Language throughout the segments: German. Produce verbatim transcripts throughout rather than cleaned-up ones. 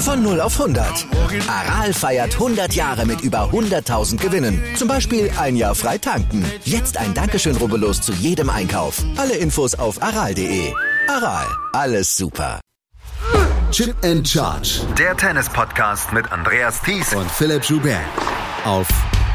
Von null auf hundert. Aral feiert hundert Jahre mit über hunderttausend Gewinnen. Zum Beispiel ein Jahr frei tanken. Jetzt ein Dankeschön, rubbellos zu jedem Einkauf. Alle Infos auf aral punkt de. Aral, alles super. Chip and Charge. Der Tennis-Podcast mit Andreas Thies und Philipp Joubert. Auf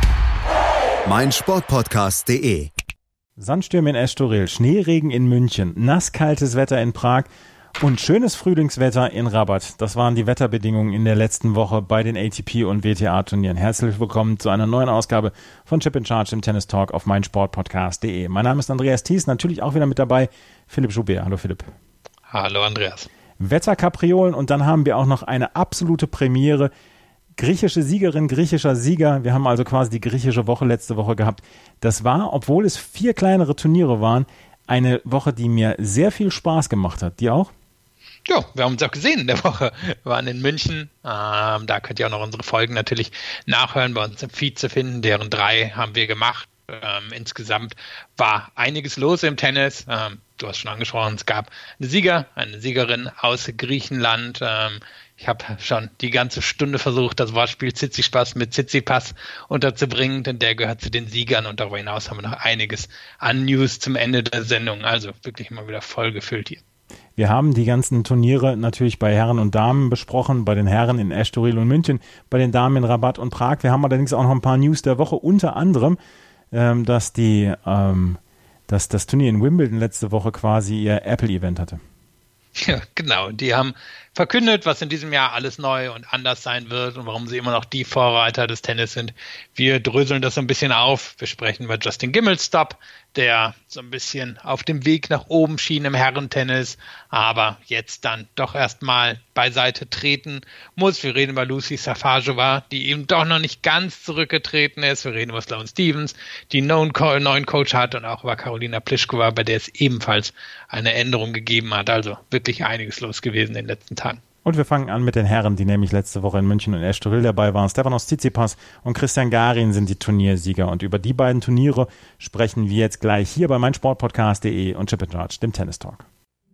meinsportpodcast punkt de. Sandstürme in Estoril, Schneeregen in München, nasskaltes Wetter in Prag und schönes Frühlingswetter in Rabat. Das waren die Wetterbedingungen in der letzten Woche bei den A T P und W T A-Turnieren. Herzlich willkommen zu einer neuen Ausgabe von Chip and Charge im Tennis Talk auf meinsportpodcast punkt de. Mein Name ist Andreas Thies, natürlich auch wieder mit dabei Philipp Joubert. Hallo Philipp. Hallo Andreas. Wetterkapriolen und dann haben wir auch noch eine absolute Premiere. Griechische Siegerin, griechischer Sieger. Wir haben also quasi die griechische Woche letzte Woche gehabt. Das war, obwohl es vier kleinere Turniere waren, eine Woche, die mir sehr viel Spaß gemacht hat. Die auch? Ja, wir haben uns auch gesehen in der Woche. Wir waren in München. Ähm, da könnt ihr auch noch unsere Folgen natürlich nachhören, bei uns im Feed zu finden. Deren drei haben wir gemacht. Ähm, insgesamt war einiges los im Tennis. Ähm, du hast schon angesprochen, es gab eine Sieger, eine Siegerin aus Griechenland. Ähm, ich habe schon die ganze Stunde versucht, das Wortspiel Tsitsipas mit Tsitsipas unterzubringen, denn der gehört zu den Siegern und darüber hinaus haben wir noch einiges an News zum Ende der Sendung. Also wirklich mal wieder voll gefüllt hier. Wir haben die ganzen Turniere natürlich bei Herren und Damen besprochen, bei den Herren in Estoril und München, bei den Damen in Rabat und Prag. Wir haben allerdings auch noch ein paar News der Woche, unter anderem, ähm, dass, die, ähm, dass das Turnier in Wimbledon letzte Woche quasi ihr Apple-Event hatte. Ja, genau. Die haben verkündet, was in diesem Jahr alles neu und anders sein wird und warum sie immer noch die Vorreiter des Tennis sind. Wir dröseln das so ein bisschen auf. Wir sprechen über Justin Gimelstob, der so ein bisschen auf dem Weg nach oben schien im Herrentennis, aber jetzt dann doch erstmal beiseite treten muss. Wir reden über Lucy Safajova, die eben doch noch nicht ganz zurückgetreten ist. Wir reden über Sloane Stephens, die einen neuen Coach hat, und auch über Karolina Pliskova, bei der es ebenfalls eine Änderung gegeben hat. Also wirklich einiges los gewesen in den letzten Tagen. Und wir fangen an mit den Herren, die nämlich letzte Woche in München und Estoril dabei waren. Stefanos Tsitsipas und Christian Garin sind die Turniersieger. Und über die beiden Turniere sprechen wir jetzt gleich hier bei meinsportpodcast punkt de und Chip and Charge, dem Tennis Talk.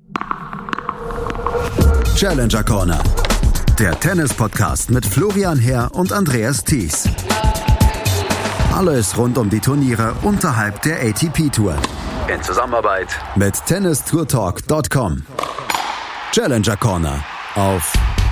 Challenger Corner. Der Tennis-Podcast mit Florian Herr und Andreas Thies. Alles rund um die Turniere unterhalb der A T P-Tour. in Zusammenarbeit mit tennis tour talk punkt com. Challenger Corner auf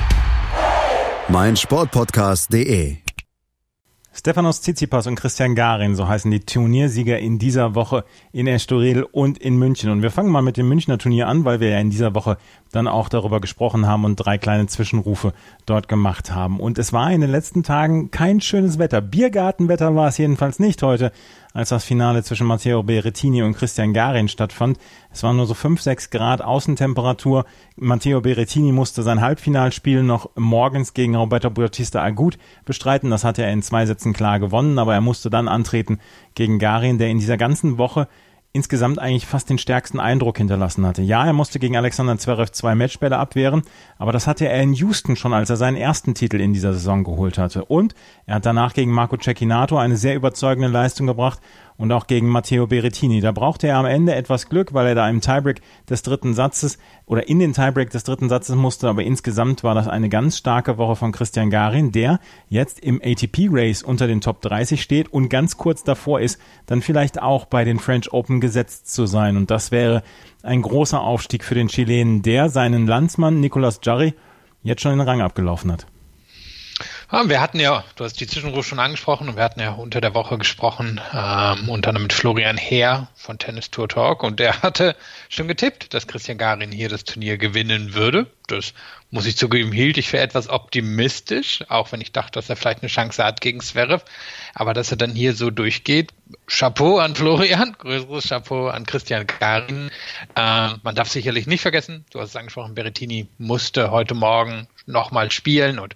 meinsportpodcast punkt de. Stefanos Tsitsipas und Christian Garin, so heißen die Turniersieger in dieser Woche in Estoril und in München. Und wir fangen mal mit dem Münchner Turnier an, weil wir ja in dieser Woche dann auch darüber gesprochen haben und drei kleine Zwischenrufe dort gemacht haben. Und es war in den letzten Tagen kein schönes Wetter. Biergartenwetter war es jedenfalls nicht heute, als das Finale zwischen Matteo Berrettini und Christian Garin stattfand. Es waren nur so fünf, sechs Grad Außentemperatur. Matteo Berrettini musste sein Halbfinalspiel noch morgens gegen Roberto Bautista Agut bestreiten. Das hat er in zwei Sätzen klar gewonnen, aber er musste dann antreten gegen Garin, der in dieser ganzen Woche insgesamt eigentlich fast den stärksten Eindruck hinterlassen hatte. Ja, er musste gegen Alexander Zverev zwei Matchbälle abwehren, aber das hatte er in Houston schon, als er seinen ersten Titel in dieser Saison geholt hatte. Und er hat danach gegen Marco Cecchinato eine sehr überzeugende Leistung gebracht und auch gegen Matteo Berrettini. Da brauchte er am Ende etwas Glück, weil er da im Tiebreak des dritten Satzes oder in den Tiebreak des dritten Satzes musste, aber insgesamt war das eine ganz starke Woche von Christian Garin, der jetzt im A T P-Race unter den Top dreißig steht und ganz kurz davor ist, dann vielleicht auch bei den French Open gesetzt zu sein. Und das wäre ein großer Aufstieg für den Chilenen, der seinen Landsmann Nicolas Jarry jetzt schon den Rang abgelaufen hat. Ja, wir hatten ja, du hast die Zwischenruf schon angesprochen, und wir hatten ja unter der Woche gesprochen, ähm, unter anderem mit Florian Herr von Tennis Tour Talk, und der hatte schon getippt, dass Christian Garin hier das Turnier gewinnen würde. Das, muss ich zugeben, hielt ich für etwas optimistisch, auch wenn ich dachte, dass er vielleicht eine Chance hat gegen Zverev, aber dass er dann hier so durchgeht, Chapeau an Florian, größeres Chapeau an Christian Garin. Äh, man darf sicherlich nicht vergessen, du hast es angesprochen, Berrettini musste heute Morgen nochmal spielen und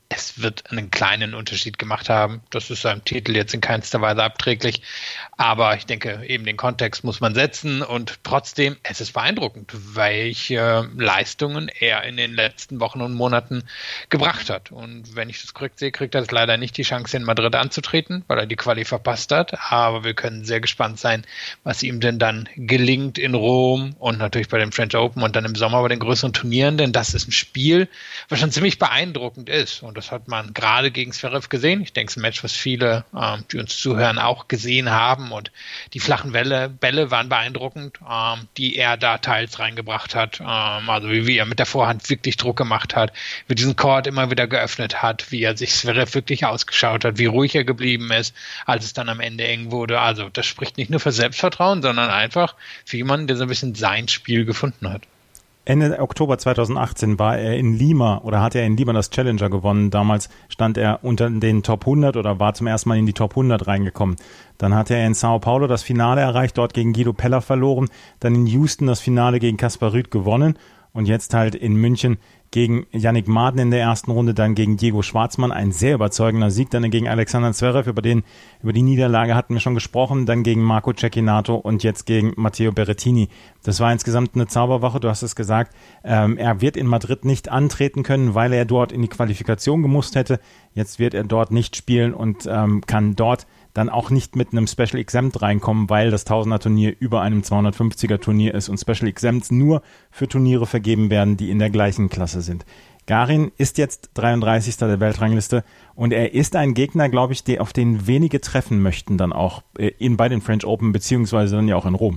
es wird einen kleinen Unterschied gemacht haben. Das ist seinem Titel jetzt in keinster Weise abträglich. Aber ich denke, eben den Kontext muss man setzen und trotzdem, es ist beeindruckend, welche Leistungen er in den letzten Wochen und Monaten gebracht hat. Und wenn ich das korrekt sehe, kriegt er leider nicht die Chance, in Madrid anzutreten, weil er die Quali verpasst hat. Aber wir können sehr gespannt sein, was ihm denn dann gelingt in Rom und natürlich bei dem French Open und dann im Sommer bei den größeren Turnieren, denn das ist ein Spiel, was schon ziemlich beeindruckend ist. Und das hat man gerade gegen Zverev gesehen. Ich denke, es ist ein Match, was viele, ähm, die uns zuhören, auch gesehen haben. Und die flachen Bälle, Bälle waren beeindruckend, ähm, die er da teils reingebracht hat. Ähm, also wie, wie er mit der Vorhand wirklich Druck gemacht hat, wie diesen Court immer wieder geöffnet hat, wie er sich Zverev wirklich ausgeschaut hat, wie ruhig er geblieben ist, als es dann am Ende eng wurde. Also das spricht nicht nur für Selbstvertrauen, sondern einfach für jemanden, der so ein bisschen sein Spiel gefunden hat. Ende Oktober zweitausendachtzehn war er in Lima oder hat er in Lima das Challenger gewonnen. Damals stand er unter den Top hundert oder war zum ersten Mal in die Top hundert reingekommen. Dann hatte er in Sao Paulo das Finale erreicht, dort gegen Guido Pella verloren. Dann in Houston das Finale gegen Kaspar Ruud gewonnen. Und jetzt halt in München gegen Yannick Maaden in der ersten Runde, dann gegen Diego Schwartzmann, ein sehr überzeugender Sieg, dann gegen Alexander Zverev, über den, über die Niederlage hatten wir schon gesprochen, dann gegen Marco Cecchinato und jetzt gegen Matteo Berrettini. Das war insgesamt eine Zauberwoche, du hast es gesagt, ähm, er wird in Madrid nicht antreten können, weil er dort in die Qualifikation gemusst hätte. Jetzt wird er dort nicht spielen und ähm, kann dort dann auch nicht mit einem Special Exempt reinkommen, weil das Tausender-Turnier über einem zweihundertfünfziger-Turnier ist und Special Exempts nur für Turniere vergeben werden, die in der gleichen Klasse sind. Garin ist jetzt dreiunddreißigster der Weltrangliste und er ist ein Gegner, glaube ich, der, auf den wenige treffen möchten dann auch in, bei den French Open, beziehungsweise dann ja auch in Rom.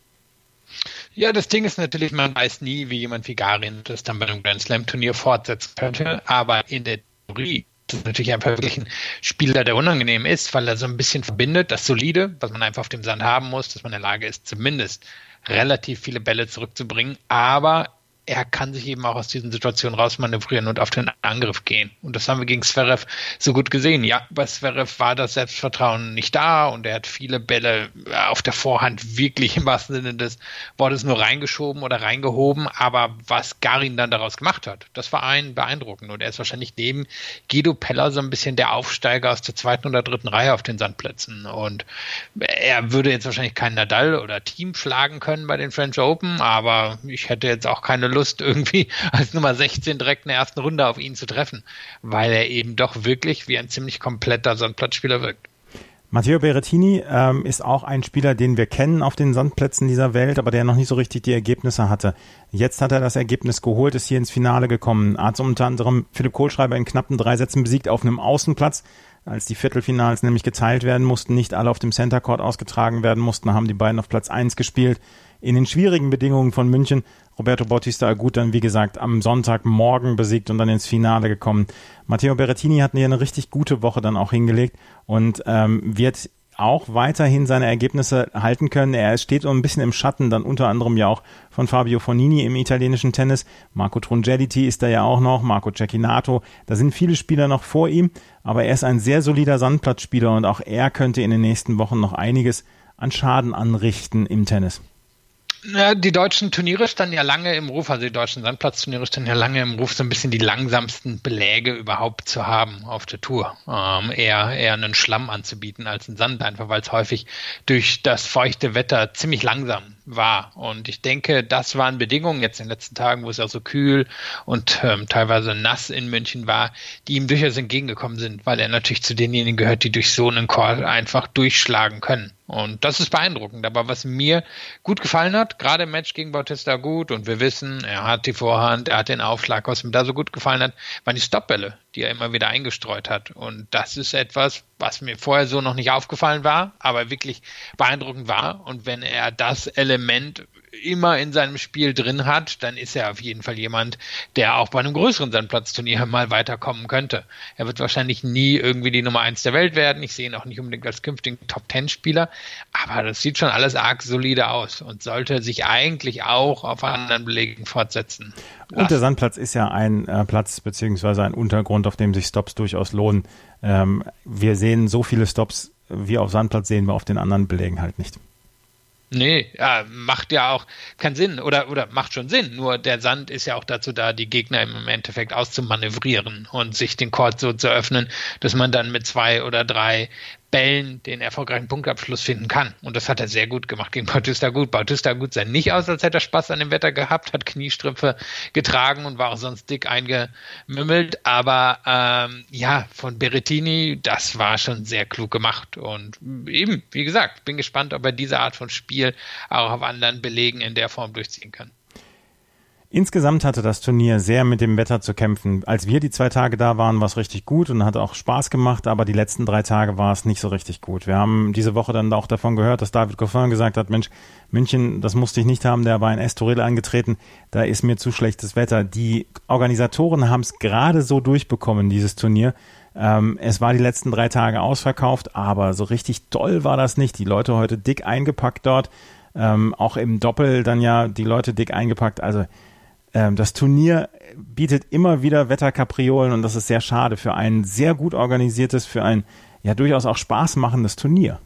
Ja, das Ding ist natürlich, man weiß nie, wie jemand wie Garin das dann bei einem Grand Slam-Turnier fortsetzen könnte, aber in der Theorie das ist natürlich einfach wirklich ein Spieler, der unangenehm ist, weil er so ein bisschen verbindet, das Solide, was man einfach auf dem Sand haben muss, dass man in der Lage ist, zumindest relativ viele Bälle zurückzubringen, aber er kann sich eben auch aus diesen Situationen rausmanövrieren und auf den Angriff gehen. Und das haben wir gegen Zverev so gut gesehen. Ja, bei Zverev war das Selbstvertrauen nicht da und er hat viele Bälle auf der Vorhand wirklich im wahrsten Sinne des Wortes nur reingeschoben oder reingehoben. Aber was Garin dann daraus gemacht hat, das war ein beeindruckend. Und er ist wahrscheinlich neben Guido Pella so ein bisschen der Aufsteiger aus der zweiten oder dritten Reihe auf den Sandplätzen. Und er würde jetzt wahrscheinlich keinen Nadal oder Team schlagen können bei den French Open, aber ich hätte jetzt auch keine Lust, irgendwie als Nummer sechzehn direkt in der ersten Runde auf ihn zu treffen, weil er eben doch wirklich wie ein ziemlich kompletter Sandplatzspieler wirkt. Matteo Berrettini ähm, ist auch ein Spieler, den wir kennen auf den Sandplätzen dieser Welt, aber der noch nicht so richtig die Ergebnisse hatte. Jetzt hat er das Ergebnis geholt, ist hier ins Finale gekommen, hat unter anderem Philipp Kohlschreiber in knappen drei Sätzen besiegt auf einem Außenplatz. Als die Viertelfinals nämlich geteilt werden mussten, nicht alle auf dem Center Court ausgetragen werden mussten, haben die beiden auf Platz eins gespielt. In den schwierigen Bedingungen von München, Roberto Bautista Agut dann, wie gesagt, am Sonntagmorgen besiegt und dann ins Finale gekommen. Matteo Berrettini hat hier eine richtig gute Woche dann auch hingelegt und ähm, wird auch weiterhin seine Ergebnisse halten können. Er steht so ein bisschen im Schatten, dann unter anderem ja auch von Fabio Fognini im italienischen Tennis. Marco Trungelliti ist da ja auch noch, Marco Cecchinato. Da sind viele Spieler noch vor ihm, aber er ist ein sehr solider Sandplatzspieler und auch er könnte in den nächsten Wochen noch einiges an Schaden anrichten im Tennis. Ja, die deutschen Turniere standen ja lange im Ruf, also die deutschen Sandplatzturniere standen ja lange im Ruf, so ein bisschen die langsamsten Beläge überhaupt zu haben auf der Tour. Ähm, eher, eher einen Schlamm anzubieten als einen Sand, einfach weil es häufig durch das feuchte Wetter ziemlich langsam war. Und ich denke, das waren Bedingungen jetzt in den letzten Tagen, wo es auch so kühl und ähm, teilweise nass in München war, die ihm durchaus entgegengekommen sind, weil er natürlich zu denjenigen gehört, die durch so einen Court einfach durchschlagen können. Und das ist beeindruckend. Aber was mir gut gefallen hat, gerade im Match gegen Bautista Agut, und wir wissen, er hat die Vorhand, er hat den Aufschlag, was mir da so gut gefallen hat, waren die Stoppbälle, die er immer wieder eingestreut hat. Und das ist etwas, was mir vorher so noch nicht aufgefallen war, aber wirklich beeindruckend war. Und wenn er das Element immer in seinem Spiel drin hat, dann ist er auf jeden Fall jemand, der auch bei einem größeren Sandplatzturnier mal weiterkommen könnte. Er wird wahrscheinlich nie irgendwie die Nummer eins der Welt werden. Ich sehe ihn auch nicht unbedingt als künftigen Top-Ten-Spieler, aber das sieht schon alles arg solide aus und sollte sich eigentlich auch auf anderen Belegen fortsetzen lassen. Und der Sandplatz ist ja ein äh, Platz beziehungsweise ein Untergrund, auf dem sich Stops durchaus lohnen. Ähm, wir sehen so viele Stops wie auf Sandplatz, sehen wir auf den anderen Belegen halt nicht. Nee, ja, macht ja auch keinen Sinn oder, oder macht schon Sinn. Nur der Sand ist ja auch dazu da, die Gegner im Endeffekt auszumanövrieren und sich den Court so zu öffnen, dass man dann mit zwei oder drei Bällen den erfolgreichen Punktabschluss finden kann. Und das hat er sehr gut gemacht gegen Bautista Agut. Bautista Agut sah nicht aus, als hätte er Spaß an dem Wetter gehabt, hat Kniestrümpfe getragen und war auch sonst dick eingemümmelt. Aber ähm, ja, von Berrettini, das war schon sehr klug gemacht. Und eben, wie gesagt, bin gespannt, ob er diese Art von Spiel auch auf anderen Belegen in der Form durchziehen kann. Insgesamt hatte das Turnier sehr mit dem Wetter zu kämpfen. Als wir die zwei Tage da waren, war es richtig gut und hat auch Spaß gemacht, aber die letzten drei Tage war es nicht so richtig gut. Wir haben diese Woche dann auch davon gehört, dass David Goffin gesagt hat, Mensch, München, das musste ich nicht haben, der war in Estoril angetreten, da ist mir zu schlechtes Wetter. Die Organisatoren haben es gerade so durchbekommen, dieses Turnier. Ähm, es war die letzten drei Tage ausverkauft, aber so richtig toll war das nicht. Die Leute heute dick eingepackt dort, ähm, auch im Doppel dann ja die Leute dick eingepackt, also das Turnier bietet immer wieder Wetterkapriolen und das ist sehr schade für ein sehr gut organisiertes, für ein ja durchaus auch Spaß machendes Turnier.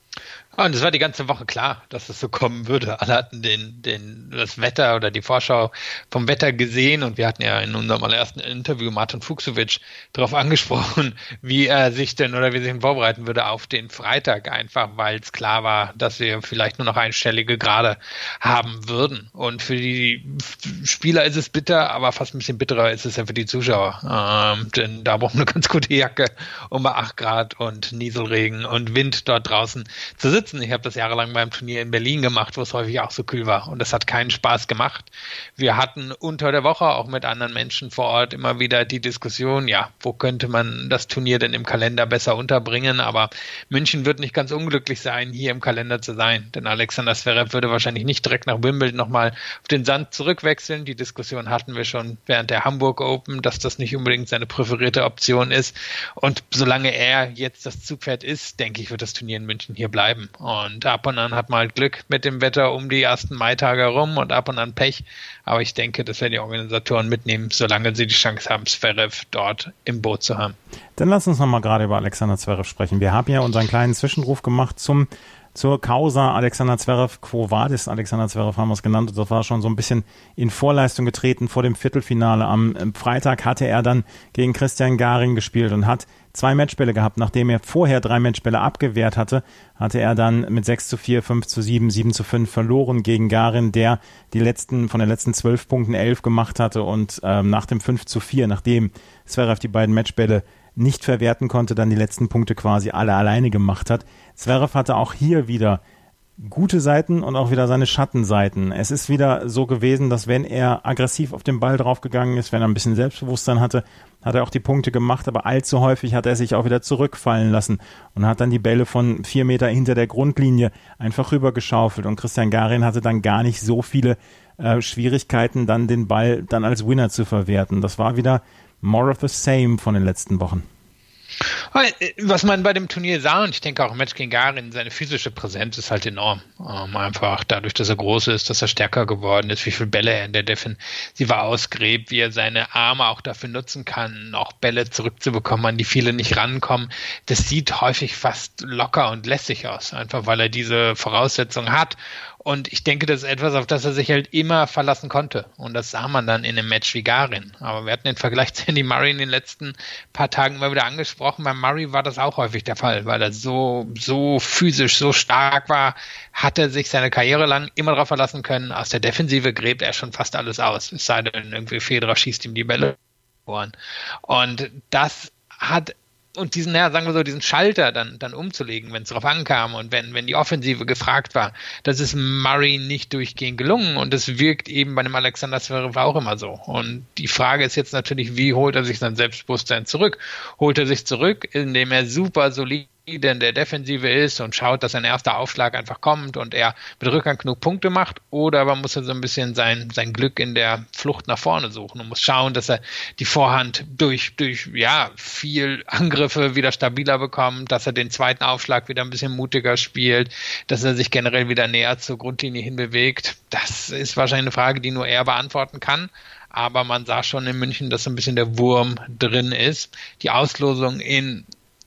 Und es war die ganze Woche klar, dass es so kommen würde. Alle hatten den, den, das Wetter oder die Vorschau vom Wetter gesehen und wir hatten ja in unserem allerersten Interview Martin Fuchsowitsch darauf angesprochen, wie er sich denn oder wie er sich denn vorbereiten würde auf den Freitag, einfach weil es klar war, dass wir vielleicht nur noch einstellige Grade haben würden. Und für die Spieler ist es bitter, aber fast ein bisschen bitterer ist es ja für die Zuschauer. Ähm, denn da braucht man eine ganz gute Jacke, um bei acht Grad und Nieselregen und Wind dort draußen zu sitzen. Ich habe das jahrelang beim Turnier in Berlin gemacht, wo es häufig auch so kühl war. Und das hat keinen Spaß gemacht. Wir hatten unter der Woche auch mit anderen Menschen vor Ort immer wieder die Diskussion, ja, wo könnte man das Turnier denn im Kalender besser unterbringen? Aber München wird nicht ganz unglücklich sein, hier im Kalender zu sein. Denn Alexander Zverev würde wahrscheinlich nicht direkt nach Wimbledon nochmal auf den Sand zurückwechseln. Die Diskussion hatten wir schon während der Hamburg Open, dass das nicht unbedingt seine präferierte Option ist. Und solange er jetzt das Zugpferd ist, denke ich, wird das Turnier in München hier bleiben. Und ab und an hat man halt Glück mit dem Wetter um die ersten Maitage herum und ab und an Pech. Aber ich denke, das werden die Organisatoren mitnehmen, solange sie die Chance haben, Zverev dort im Boot zu haben. Dann lass uns nochmal gerade über Alexander Zverev sprechen. Wir haben ja unseren kleinen Zwischenruf gemacht zum zur Causa Alexander Zverev, Quo Vadis Alexander Zverev haben wir es genannt. Das war schon so ein bisschen in Vorleistung getreten vor dem Viertelfinale. Am Freitag hatte er dann gegen Christian Garin gespielt und hat zwei Matchbälle gehabt. Nachdem er vorher drei Matchbälle abgewehrt hatte, hatte er dann mit sechs zu vier, fünf zu sieben, sieben zu fünf verloren gegen Garin, der die letzten von den letzten zwölf Punkten elf gemacht hatte und ähm, nach dem fünf zu vier, nachdem Zverev die beiden Matchbälle nicht verwerten konnte, dann die letzten Punkte quasi alle alleine gemacht hat. Zverev hatte auch hier wieder gute Seiten und auch wieder seine Schattenseiten. Es ist wieder so gewesen, dass wenn er aggressiv auf den Ball draufgegangen ist, wenn er ein bisschen Selbstbewusstsein hatte, hat er auch die Punkte gemacht, aber allzu häufig hat er sich auch wieder zurückfallen lassen und hat dann die Bälle von vier Meter hinter der Grundlinie einfach rübergeschaufelt und Christian Garin hatte dann gar nicht so viele äh, Schwierigkeiten, dann den Ball dann als Winner zu verwerten. Das war wieder more of the same von den letzten Wochen. Was man bei dem Turnier sah, und ich denke auch im Match gegen Garin, seine physische Präsenz ist halt enorm. Ähm, einfach dadurch, dass er groß ist, dass er stärker geworden ist, wie viele Bälle er in der Defensive ausgräbt, wie er seine Arme auch dafür nutzen kann, auch Bälle zurückzubekommen, an die viele nicht rankommen. Das sieht häufig fast locker und lässig aus, einfach weil er diese Voraussetzungen hat. Und ich denke, das ist etwas, auf das er sich halt immer verlassen konnte. Und das sah man dann in einem Match wie Garin. Aber wir hatten den Vergleich zu Andy Murray in den letzten paar Tagen immer wieder angesprochen. Bei Murray war das auch häufig der Fall, weil er so, so physisch, so stark war, hat er sich seine Karriere lang immer darauf verlassen können. Aus der Defensive gräbt er schon fast alles aus. Es sei denn, irgendwie Federer schießt ihm die Bälle vor. Und das hat und diesen, ja, sagen wir so, diesen Schalter dann, dann umzulegen, wenn es darauf ankam und wenn, wenn die Offensive gefragt war, das ist Murray nicht durchgehend gelungen und das wirkt eben bei dem Alexander Zverev auch immer so. Und die Frage ist jetzt natürlich, wie holt er sich sein Selbstbewusstsein zurück? Holt er sich zurück, indem er super solide in der Defensive ist und schaut, dass sein erster Aufschlag einfach kommt und er mit Rückhand genug Punkte macht, oder man muss er so ein bisschen sein, sein Glück in der Flucht nach vorne suchen und muss schauen, dass er die Vorhand durch, durch ja, viel Angriffe wieder stabiler bekommt, dass er den zweiten Aufschlag wieder ein bisschen mutiger spielt, dass er sich generell wieder näher zur Grundlinie hin bewegt. Das ist wahrscheinlich eine Frage, die nur er beantworten kann. Aber man sah schon in München, dass so ein bisschen der Wurm drin ist. Die Auslosung in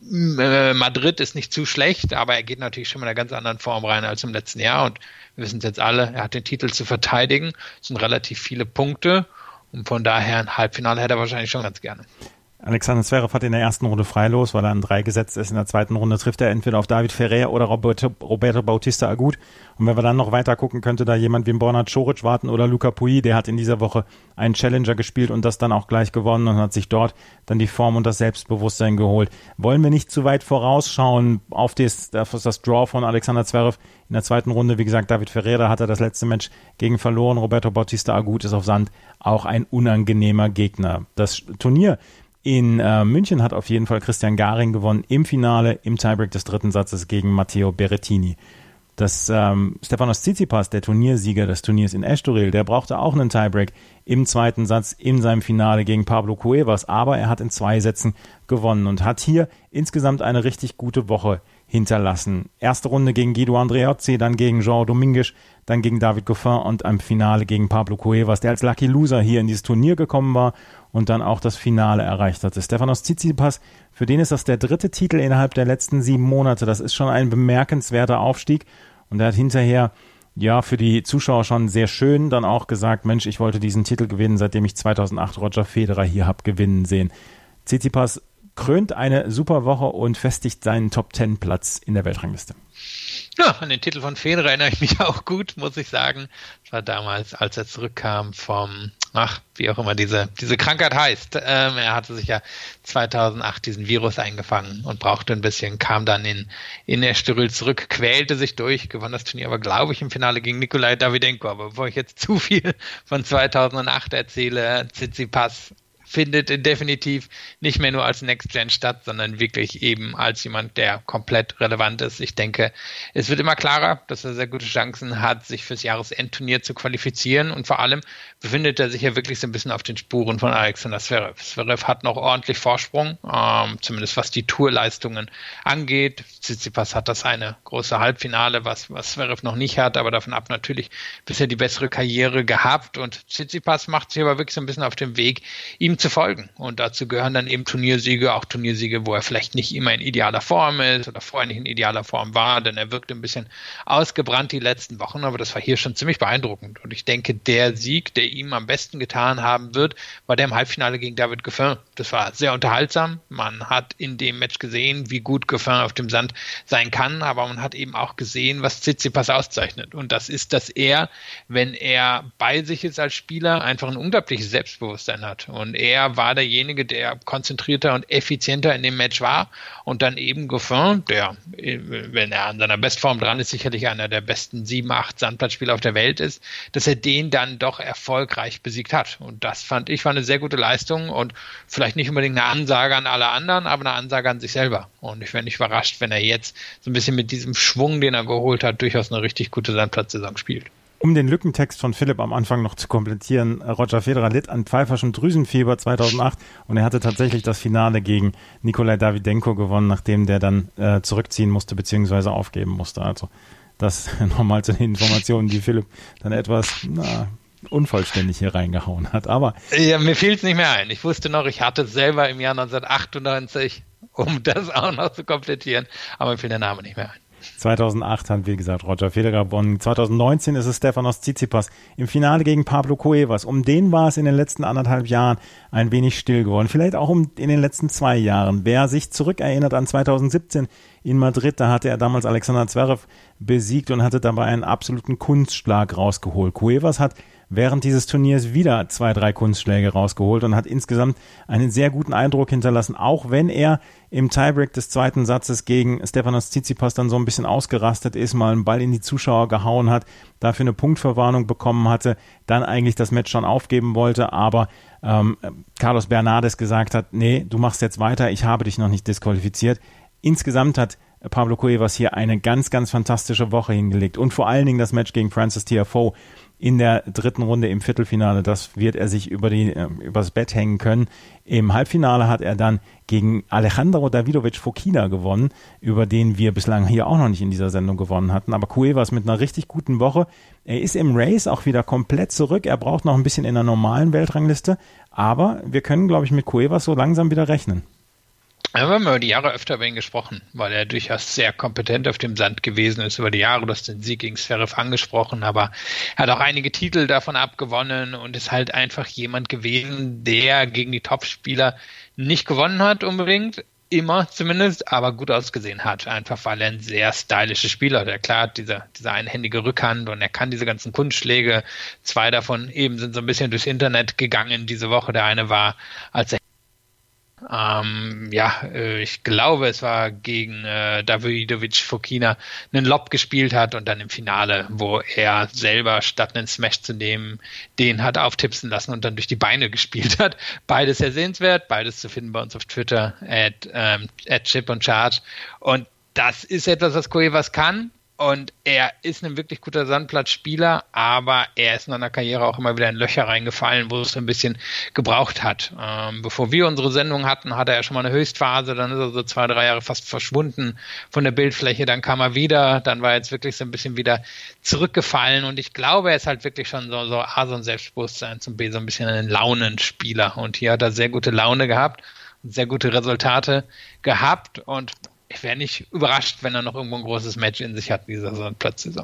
Madrid ist nicht zu schlecht, aber er geht natürlich schon mit einer ganz anderen Form rein als im letzten Jahr und wir wissen es jetzt alle, er hat den Titel zu verteidigen, es sind relativ viele Punkte und von daher ein Halbfinale hätte er wahrscheinlich schon ganz gerne. Alexander Zverev hat in der ersten Runde freilos, weil er an drei gesetzt ist. In der zweiten Runde trifft er entweder auf David Ferrer oder Roberto, Roberto Bautista Agut. Und wenn wir dann noch weiter gucken, könnte da jemand wie Borna Coric warten oder Luca Pouille. Der hat in dieser Woche einen Challenger gespielt und das dann auch gleich gewonnen und hat sich dort dann die Form und das Selbstbewusstsein geholt. Wollen wir nicht zu weit vorausschauen auf das, auf das Draw von Alexander Zverev? In der zweiten Runde, wie gesagt, David Ferrer hat er das letzte Match gegen verloren. Roberto Bautista Agut ist auf Sand auch ein unangenehmer Gegner. Das Turnier in äh, München hat auf jeden Fall Christian Garin gewonnen im Finale im Tiebreak des dritten Satzes gegen Matteo Berrettini. Das ähm, Stefanos Tsitsipas, der Turniersieger des Turniers in Estoril, der brauchte auch einen Tiebreak im zweiten Satz in seinem Finale gegen Pablo Cuevas, aber er hat in zwei Sätzen gewonnen und hat hier insgesamt eine richtig gute Woche hinterlassen. Erste Runde gegen Guido Andreozzi, dann gegen João Domingues, dann gegen David Goffin und am Finale gegen Pablo Cuevas, der als Lucky Loser hier in dieses Turnier gekommen war und dann auch das Finale erreicht hatte. Stefanos Tsitsipas, für den ist das der dritte Titel innerhalb der letzten sieben Monate. Das ist schon ein bemerkenswerter Aufstieg und er hat hinterher, ja, für die Zuschauer schon sehr schön dann auch gesagt, Mensch, ich wollte diesen Titel gewinnen, seitdem ich zweitausendacht Roger Federer hier habe gewinnen sehen. Tsitsipas krönt eine super Woche und festigt seinen Top-Ten-Platz in der Weltrangliste. Ja, an den Titel von Federer erinnere ich mich auch gut, muss ich sagen. Das war damals, als er zurückkam vom, ach, wie auch immer diese diese Krankheit heißt. Ähm, er hatte sich ja zweitausendacht diesen Virus eingefangen und brauchte ein bisschen, kam dann in, in Estoril zurück, quälte sich durch, gewann das Turnier aber, glaube ich, im Finale gegen Nikolai Davydenko. Aber bevor ich jetzt zu viel von zweitausendacht erzähle, Tsitsipas findet definitiv nicht mehr nur als Next-Gen statt, sondern wirklich eben als jemand, der komplett relevant ist. Ich denke, es wird immer klarer, dass er sehr gute Chancen hat, sich fürs Jahresendturnier zu qualifizieren und vor allem befindet er sich ja wirklich so ein bisschen auf den Spuren von Alexander Zverev. Zverev hat noch ordentlich Vorsprung, ähm, zumindest was die Tourleistungen angeht. Tsitsipas hat das eine große Halbfinale, was, was Zverev noch nicht hat, aber davon ab natürlich bisher die bessere Karriere gehabt und Tsitsipas macht sich aber wirklich so ein bisschen auf den Weg, ihm zu folgen. Und dazu gehören dann eben Turniersiege, auch Turniersiege, wo er vielleicht nicht immer in idealer Form ist oder vorher nicht in idealer Form war, denn er wirkte ein bisschen ausgebrannt die letzten Wochen, aber das war hier schon ziemlich beeindruckend. Und ich denke, der Sieg, der ihm am besten getan haben wird, war der im Halbfinale gegen David Goffin. Das war sehr unterhaltsam. Man hat in dem Match gesehen, wie gut Goffin auf dem Sand sein kann, aber man hat eben auch gesehen, was Tsitsipas auszeichnet. Und das ist, dass er, wenn er bei sich ist als Spieler, einfach ein unglaubliches Selbstbewusstsein hat. Und er war derjenige, der konzentrierter und effizienter in dem Match war und dann eben Goffin, der, wenn er an seiner Bestform dran ist, sicherlich einer der besten sieben, acht Sandplatzspieler auf der Welt ist, dass er den dann doch erfolgreich besiegt hat. Und das fand ich war eine sehr gute Leistung und vielleicht nicht unbedingt eine Ansage an alle anderen, aber eine Ansage an sich selber. Und ich wäre nicht überrascht, wenn er jetzt so ein bisschen mit diesem Schwung, den er geholt hat, durchaus eine richtig gute Sandplatzsaison spielt. Um den Lückentext von Philipp am Anfang noch zu komplettieren, Roger Federer litt an pfeiferschem Drüsenfieber zweitausendacht und er hatte tatsächlich das Finale gegen Nikolai Davydenko gewonnen, nachdem der dann äh, zurückziehen musste bzw. aufgeben musste. Also das nochmal zu den Informationen, die Philipp dann etwas na, unvollständig hier reingehauen hat. Aber ja, mir fiel es nicht mehr ein. Ich wusste noch, ich hatte es selber im Jahr neunzehnhundertachtundneunzig, um das auch noch zu komplettieren, aber mir fiel der Name nicht mehr ein. zweitausendacht hat, wie gesagt, Roger Federer gewonnen. zweitausendneunzehn ist es Stefanos Tsitsipas im Finale gegen Pablo Cuevas. Um den war es in den letzten anderthalb Jahren ein wenig still geworden. Vielleicht auch um in den letzten zwei Jahren. Wer sich zurückerinnert an zweitausendsiebzehn in Madrid, da hatte er damals Alexander Zverev besiegt und hatte dabei einen absoluten Kunstschlag rausgeholt. Cuevas hat während dieses Turniers wieder zwei, drei Kunstschläge rausgeholt und hat insgesamt einen sehr guten Eindruck hinterlassen, auch wenn er im Tiebreak des zweiten Satzes gegen Stefanos Tsitsipas dann so ein bisschen ausgerastet ist, mal einen Ball in die Zuschauer gehauen hat, dafür eine Punktverwarnung bekommen hatte, dann eigentlich das Match schon aufgeben wollte, aber ähm, Carlos Bernardes gesagt hat, nee, du machst jetzt weiter, ich habe dich noch nicht disqualifiziert. Insgesamt hat Pablo Cuevas hier eine ganz, ganz fantastische Woche hingelegt und vor allen Dingen das Match gegen Frances Tiafoe in der dritten Runde im Viertelfinale, das wird er sich über die, äh, übers Bett hängen können. Im Halbfinale hat er dann gegen Alejandro Davidovich Fokina gewonnen, über den wir bislang hier auch noch nicht in dieser Sendung gewonnen hatten. Aber Cuevas mit einer richtig guten Woche. Er ist im Race auch wieder komplett zurück. Er braucht noch ein bisschen in der normalen Weltrangliste. Aber wir können, glaube ich, mit Cuevas so langsam wieder rechnen. Wir haben über die Jahre öfter über ihn gesprochen, weil er durchaus sehr kompetent auf dem Sand gewesen ist über die Jahre. Du hast den Sieg gegen Zverev angesprochen, aber er hat auch einige Titel davon abgewonnen und ist halt einfach jemand gewesen, der gegen die Topspieler nicht gewonnen hat unbedingt, immer zumindest, aber gut ausgesehen hat, einfach weil er ein sehr stylischer Spieler ist. Klar hat diese, diese einhändige Rückhand und er kann diese ganzen Kunstschläge. Zwei davon eben sind so ein bisschen durchs Internet gegangen diese Woche. Der eine war, als er Ähm, ja, äh, ich glaube, es war gegen äh, Davidovic Fokina einen Lob gespielt hat und dann im Finale, wo er selber statt einen Smash zu nehmen, den hat auftipsen lassen und dann durch die Beine gespielt hat. Beides sehr sehenswert, beides zu finden bei uns auf Twitter, at, ähm, at Chip und Charge. Und das ist etwas, was Cuevas kann. Und er ist ein wirklich guter Sandplatzspieler, aber er ist in seiner Karriere auch immer wieder in Löcher reingefallen, wo es ein bisschen gebraucht hat. Ähm, bevor wir unsere Sendung hatten, hatte er schon mal eine Höchstphase, dann ist er so zwei, drei Jahre fast verschwunden von der Bildfläche, dann kam er wieder, dann war er jetzt wirklich so ein bisschen wieder zurückgefallen und ich glaube, er ist halt wirklich schon so, so A, so ein Selbstbewusstsein, zum B, so ein bisschen ein Launenspieler und hier hat er sehr gute Laune gehabt und sehr gute Resultate gehabt und ich wäre nicht überrascht, wenn er noch irgendwo ein großes Match in sich hat, dieser Platzsaison.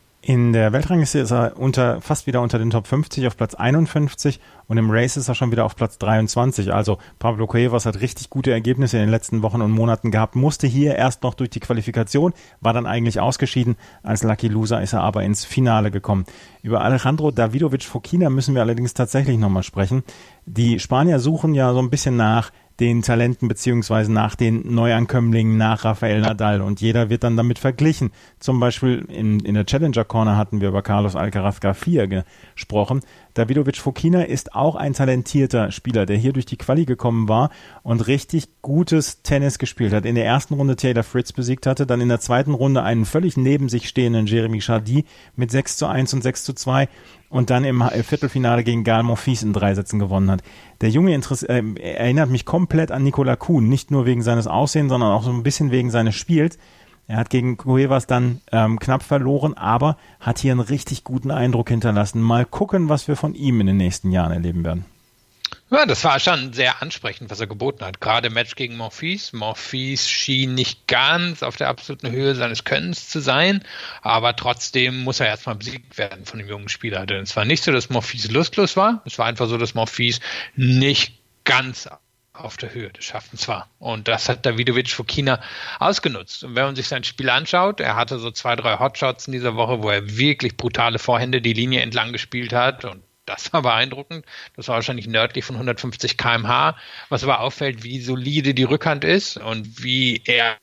In der Weltrangliste ist er unter, fast wieder unter den Top fünfzig auf Platz einundfünfzig und im Race ist er schon wieder auf Platz dreiundzwanzig. Also Pablo Cuevas hat richtig gute Ergebnisse in den letzten Wochen und Monaten gehabt, musste hier erst noch durch die Qualifikation, war dann eigentlich ausgeschieden. Als Lucky Loser ist er aber ins Finale gekommen. Über Alejandro Davidovic Fokina müssen wir allerdings tatsächlich nochmal sprechen. Die Spanier suchen ja so ein bisschen nach den Talenten beziehungsweise nach den Neuankömmlingen, nach Rafael Nadal und jeder wird dann damit verglichen. Zum Beispiel in, in der Challenger Corner hatten wir über Carlos Alcaraz Garcia gesprochen. Davidovic Fokina ist auch ein talentierter Spieler, der hier durch die Quali gekommen war und richtig gutes Tennis gespielt hat. In der ersten Runde Taylor Fritz besiegt hatte, dann in der zweiten Runde einen völlig neben sich stehenden Jeremy Chardy mit sechs zu eins und sechs zu zwei und dann im Viertelfinale gegen Gael Monfils in drei Sätzen gewonnen hat. Der Junge Interess- äh, erinnert mich komplett an Nicolas Kuhn, nicht nur wegen seines Aussehens, sondern auch so ein bisschen wegen seines Spiels. Er hat gegen Cuevas dann ähm, knapp verloren, aber hat hier einen richtig guten Eindruck hinterlassen. Mal gucken, was wir von ihm in den nächsten Jahren erleben werden. Ja, das war schon sehr ansprechend, was er geboten hat. Gerade im Match gegen Monfils. Monfils schien nicht ganz auf der absoluten Höhe seines Könnens zu sein, aber trotzdem muss er erstmal besiegt werden von dem jungen Spieler. Denn es war nicht so, dass Monfils lustlos war. Es war einfach so, dass Monfils nicht ganz auf der Höhe des Schaffens war. Und das hat Davidovic Fokina ausgenutzt. Und wenn man sich sein Spiel anschaut, er hatte so zwei, drei Hotshots in dieser Woche, wo er wirklich brutale Vorhände die Linie entlang gespielt hat und das war beeindruckend. Das war wahrscheinlich nördlich von hundertfünfzig Kilometer pro Stunde. Was aber auffällt, wie solide die Rückhand ist und wie er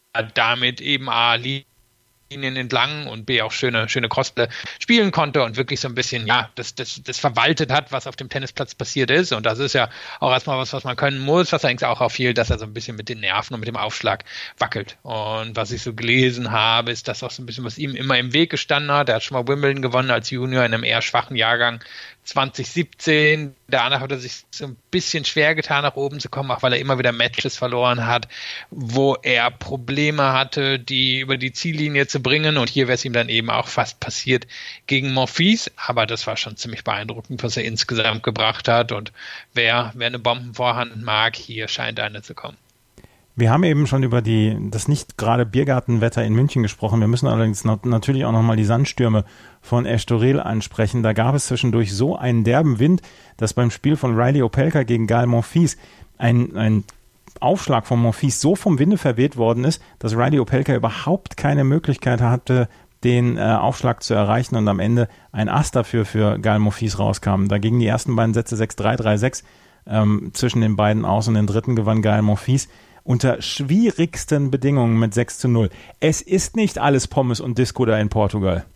damit eben A, Linien entlang und B, auch schöne, schöne Crossbälle spielen konnte und wirklich so ein bisschen, ja, das, das, das verwaltet hat, was auf dem Tennisplatz passiert ist. Und das ist ja auch erstmal was, was man können muss, was allerdings auch auffiel, dass er so ein bisschen mit den Nerven und mit dem Aufschlag wackelt. Und was ich so gelesen habe, ist das auch so ein bisschen, was ihm immer im Weg gestanden hat. Er hat schon mal Wimbledon gewonnen als Junior in einem eher schwachen Jahrgang. zwanzig siebzehn, danach hat er sich so ein bisschen schwer getan, nach oben zu kommen, auch weil er immer wieder Matches verloren hat, wo er Probleme hatte, die über die Ziellinie zu bringen und hier wäre es ihm dann eben auch fast passiert gegen Monfils, aber das war schon ziemlich beeindruckend, was er insgesamt gebracht hat und wer, wer eine Bombenvorhand mag, hier scheint eine zu kommen. Wir haben eben schon über die das nicht gerade Biergartenwetter in München gesprochen. Wir müssen allerdings noch, natürlich auch nochmal die Sandstürme von Estoril ansprechen. Da gab es zwischendurch so einen derben Wind, dass beim Spiel von Riley Opelka gegen Gael Monfils ein, ein Aufschlag von Monfils so vom Winde verweht worden ist, dass Riley Opelka überhaupt keine Möglichkeit hatte, den äh, Aufschlag zu erreichen und am Ende ein Ass dafür für Gael Monfils rauskam. Da gingen die ersten beiden Sätze sechs drei, drei sechs ähm, zwischen den beiden aus und den dritten gewann Gael Monfils unter schwierigsten Bedingungen mit sechs zu null. Es ist nicht alles Pommes und Disco da in Portugal.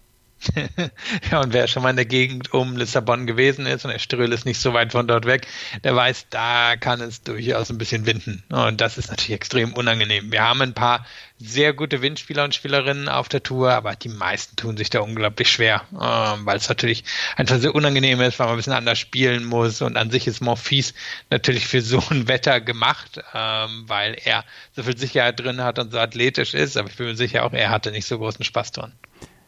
Ja, und wer schon mal in der Gegend um Lissabon gewesen ist und Estoril ist nicht so weit von dort weg, der weiß, da kann es durchaus ein bisschen winden. Und das ist natürlich extrem unangenehm. Wir haben ein paar sehr gute Windspieler und Spielerinnen auf der Tour, aber die meisten tun sich da unglaublich schwer, ähm, weil es natürlich einfach sehr unangenehm ist, weil man ein bisschen anders spielen muss und an sich ist Monfils natürlich für so ein Wetter gemacht, ähm, weil er so viel Sicherheit drin hat und so athletisch ist, aber ich bin mir sicher auch, er hatte nicht so großen Spaß dran.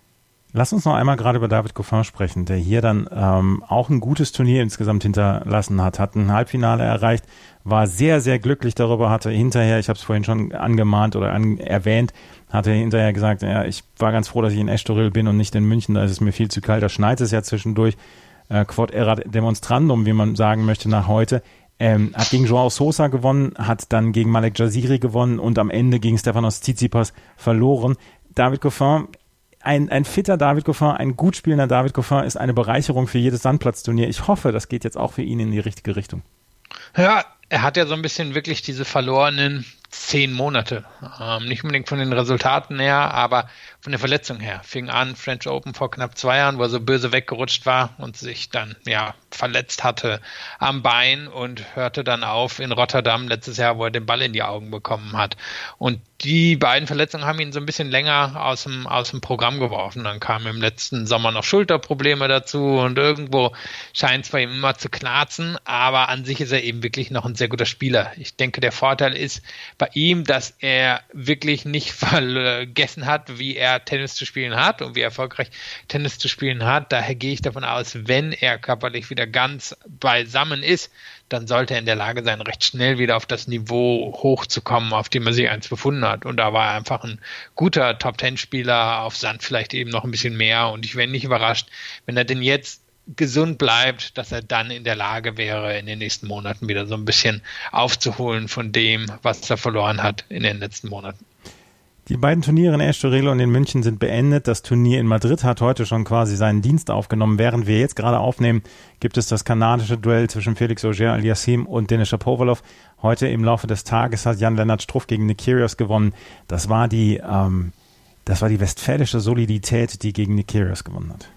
Lass uns noch einmal gerade über David Goffin sprechen, der hier dann ähm, auch ein gutes Turnier insgesamt hinterlassen hat, hat ein Halbfinale erreicht, war sehr, sehr glücklich darüber, hatte hinterher, ich habe es vorhin schon angemahnt oder an, erwähnt, hatte hinterher gesagt, ja, ich war ganz froh, dass ich in Estoril bin und nicht in München, da ist es mir viel zu kalt, da schneit es ja zwischendurch, äh, quod erat demonstrandum, wie man sagen möchte nach heute. Ähm, hat gegen Joao Sosa gewonnen, hat dann gegen Malek Jaziri gewonnen und am Ende gegen Stefanos Tsitsipas verloren. David Goffin, ein, ein fitter David Goffin, ein gut spielender David Goffin ist eine Bereicherung für jedes Sandplatzturnier. Ich hoffe, das geht jetzt auch für ihn in die richtige Richtung. Ja, er hat ja so ein bisschen wirklich diese verlorenen zehn Monate. Ähm, nicht unbedingt von den Resultaten her, aber von der Verletzung her. Fing an, French Open vor knapp zwei Jahren, wo er so böse weggerutscht war und sich dann ja verletzt hatte am Bein und hörte dann auf in Rotterdam letztes Jahr, wo er den Ball in die Augen bekommen hat. Und die beiden Verletzungen haben ihn so ein bisschen länger aus dem, aus dem Programm geworfen. Dann kamen im letzten Sommer noch Schulterprobleme dazu und irgendwo scheint es bei ihm immer zu knarzen, aber an sich ist er eben wirklich noch ein sehr guter Spieler. Ich denke, der Vorteil ist bei ihm, dass er wirklich nicht vergessen hat, wie er Tennis zu spielen hat und wie erfolgreich Tennis zu spielen hat. Daher gehe ich davon aus, wenn er körperlich wieder ganz beisammen ist, dann sollte er in der Lage sein, recht schnell wieder auf das Niveau hochzukommen, auf dem er sich einst befunden hat. Und da war er einfach ein guter Top-Ten-Spieler, auf Sand vielleicht eben noch ein bisschen mehr. Und ich wäre nicht überrascht, wenn er denn jetzt gesund bleibt, dass er dann in der Lage wäre, in den nächsten Monaten wieder so ein bisschen aufzuholen von dem, was er verloren hat in den letzten Monaten. Die beiden Turniere in Estoril und in München sind beendet. Das Turnier in Madrid hat heute schon quasi seinen Dienst aufgenommen. Während wir jetzt gerade aufnehmen, gibt es das kanadische Duell zwischen Felix Auger-Aliassime und Denis Shapovalov. Heute im Laufe des Tages hat Jan-Lennart Struff gegen Nick Kyrgios gewonnen. Das war die, ähm, das war die westfälische Solidität, die gegen Nick Kyrgios gewonnen hat.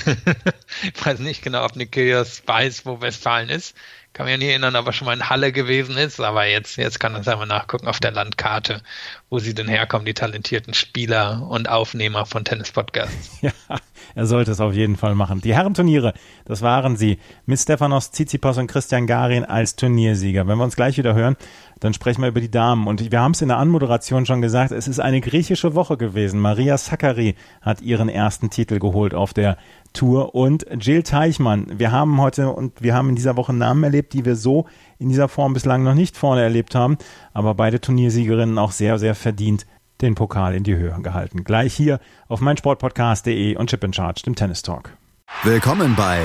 Ich weiß nicht genau, ob Nick Kyrgios weiß, wo Westfalen ist. Kann mich nicht erinnern, ob er schon mal in Halle gewesen ist, aber jetzt, jetzt kann er es einmal nachgucken auf der Landkarte, wo sie denn herkommen, die talentierten Spieler und Aufnehmer von Tennis-Podcasts. Ja, er sollte es auf jeden Fall machen. Die Herrenturniere, das waren sie, mit Stefanos Tsitsipas und Christian Garin als Turniersieger. Wenn wir uns gleich wieder hören, dann sprechen wir über die Damen. Und wir haben es in der Anmoderation schon gesagt, es ist eine griechische Woche gewesen. Maria Sakkari hat ihren ersten Titel geholt auf der Tour und Jill Teichmann. Wir haben heute und wir haben in dieser Woche Namen erlebt, die wir so in dieser Form bislang noch nicht vorne erlebt haben, aber beide Turniersiegerinnen auch sehr, sehr verdient den Pokal in die Höhe gehalten. Gleich hier auf meinsportpodcast punkt de und Chip and Charge, dem Tennis Talk. Willkommen bei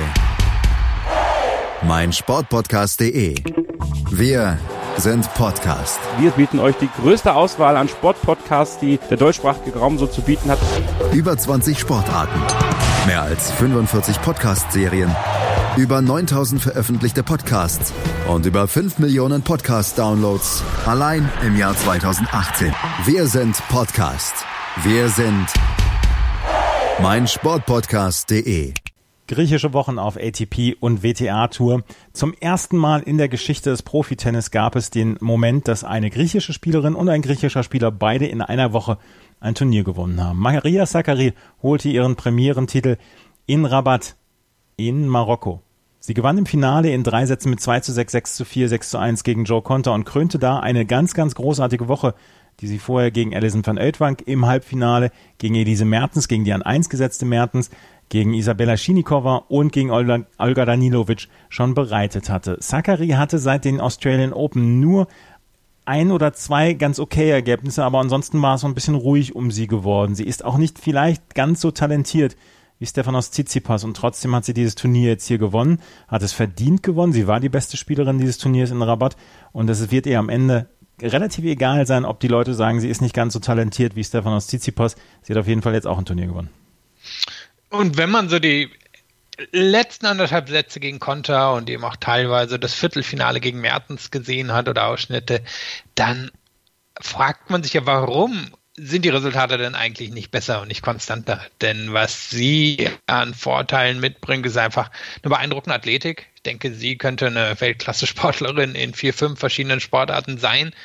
meinsportpodcast punkt de. Wir sind Podcast. Wir bieten euch die größte Auswahl an Sportpodcasts, die der deutschsprachige Raum so zu bieten hat. Über zwanzig Sportarten, mehr als fünfundvierzig Podcast-Serien, über neuntausend veröffentlichte Podcasts und über fünf Millionen Podcast-Downloads allein im Jahr zweitausendachtzehn. Wir sind Podcast. Wir sind meinsportpodcast punkt de. Griechische Wochen auf A T P und W T A-Tour. Zum ersten Mal in der Geschichte des Profitennis gab es den Moment, dass eine griechische Spielerin und ein griechischer Spieler beide in einer Woche ein Turnier gewonnen haben. Maria Sakkari holte ihren Premierentitel in Rabat in Marokko. Sie gewann im Finale in drei Sätzen mit zwei zu sechs, sechs zu vier, sechs zu eins gegen Jo Konta und krönte da eine ganz, ganz großartige Woche, die sie vorher gegen Alison van Uytvanck im Halbfinale, gegen Elise Mertens, gegen die an eins gesetzte Mertens, gegen Isabella Schinikova und gegen Olga, Olga Danilovic schon bereitet hatte. Sakkari hatte seit den Australian Open nur ein oder zwei ganz okay Ergebnisse, aber ansonsten war es so ein bisschen ruhig um sie geworden. Sie ist auch nicht vielleicht ganz so talentiert wie Stefanos Tsitsipas und trotzdem hat sie dieses Turnier jetzt hier gewonnen, hat es verdient gewonnen. Sie war die beste Spielerin dieses Turniers in Rabat und es wird ihr am Ende relativ egal sein, ob die Leute sagen, sie ist nicht ganz so talentiert wie Stefanos Tsitsipas. Sie hat auf jeden Fall jetzt auch ein Turnier gewonnen. Und wenn man so die letzten anderthalb Sätze gegen Konta und eben auch teilweise das Viertelfinale gegen Mertens gesehen hat oder Ausschnitte, dann fragt man sich ja, warum sind die Resultate denn eigentlich nicht besser und nicht konstanter? Denn was sie an Vorteilen mitbringt, ist einfach eine beeindruckende Athletik. Ich denke, sie könnte eine Weltklasse-Sportlerin in vier, fünf verschiedenen Sportarten sein.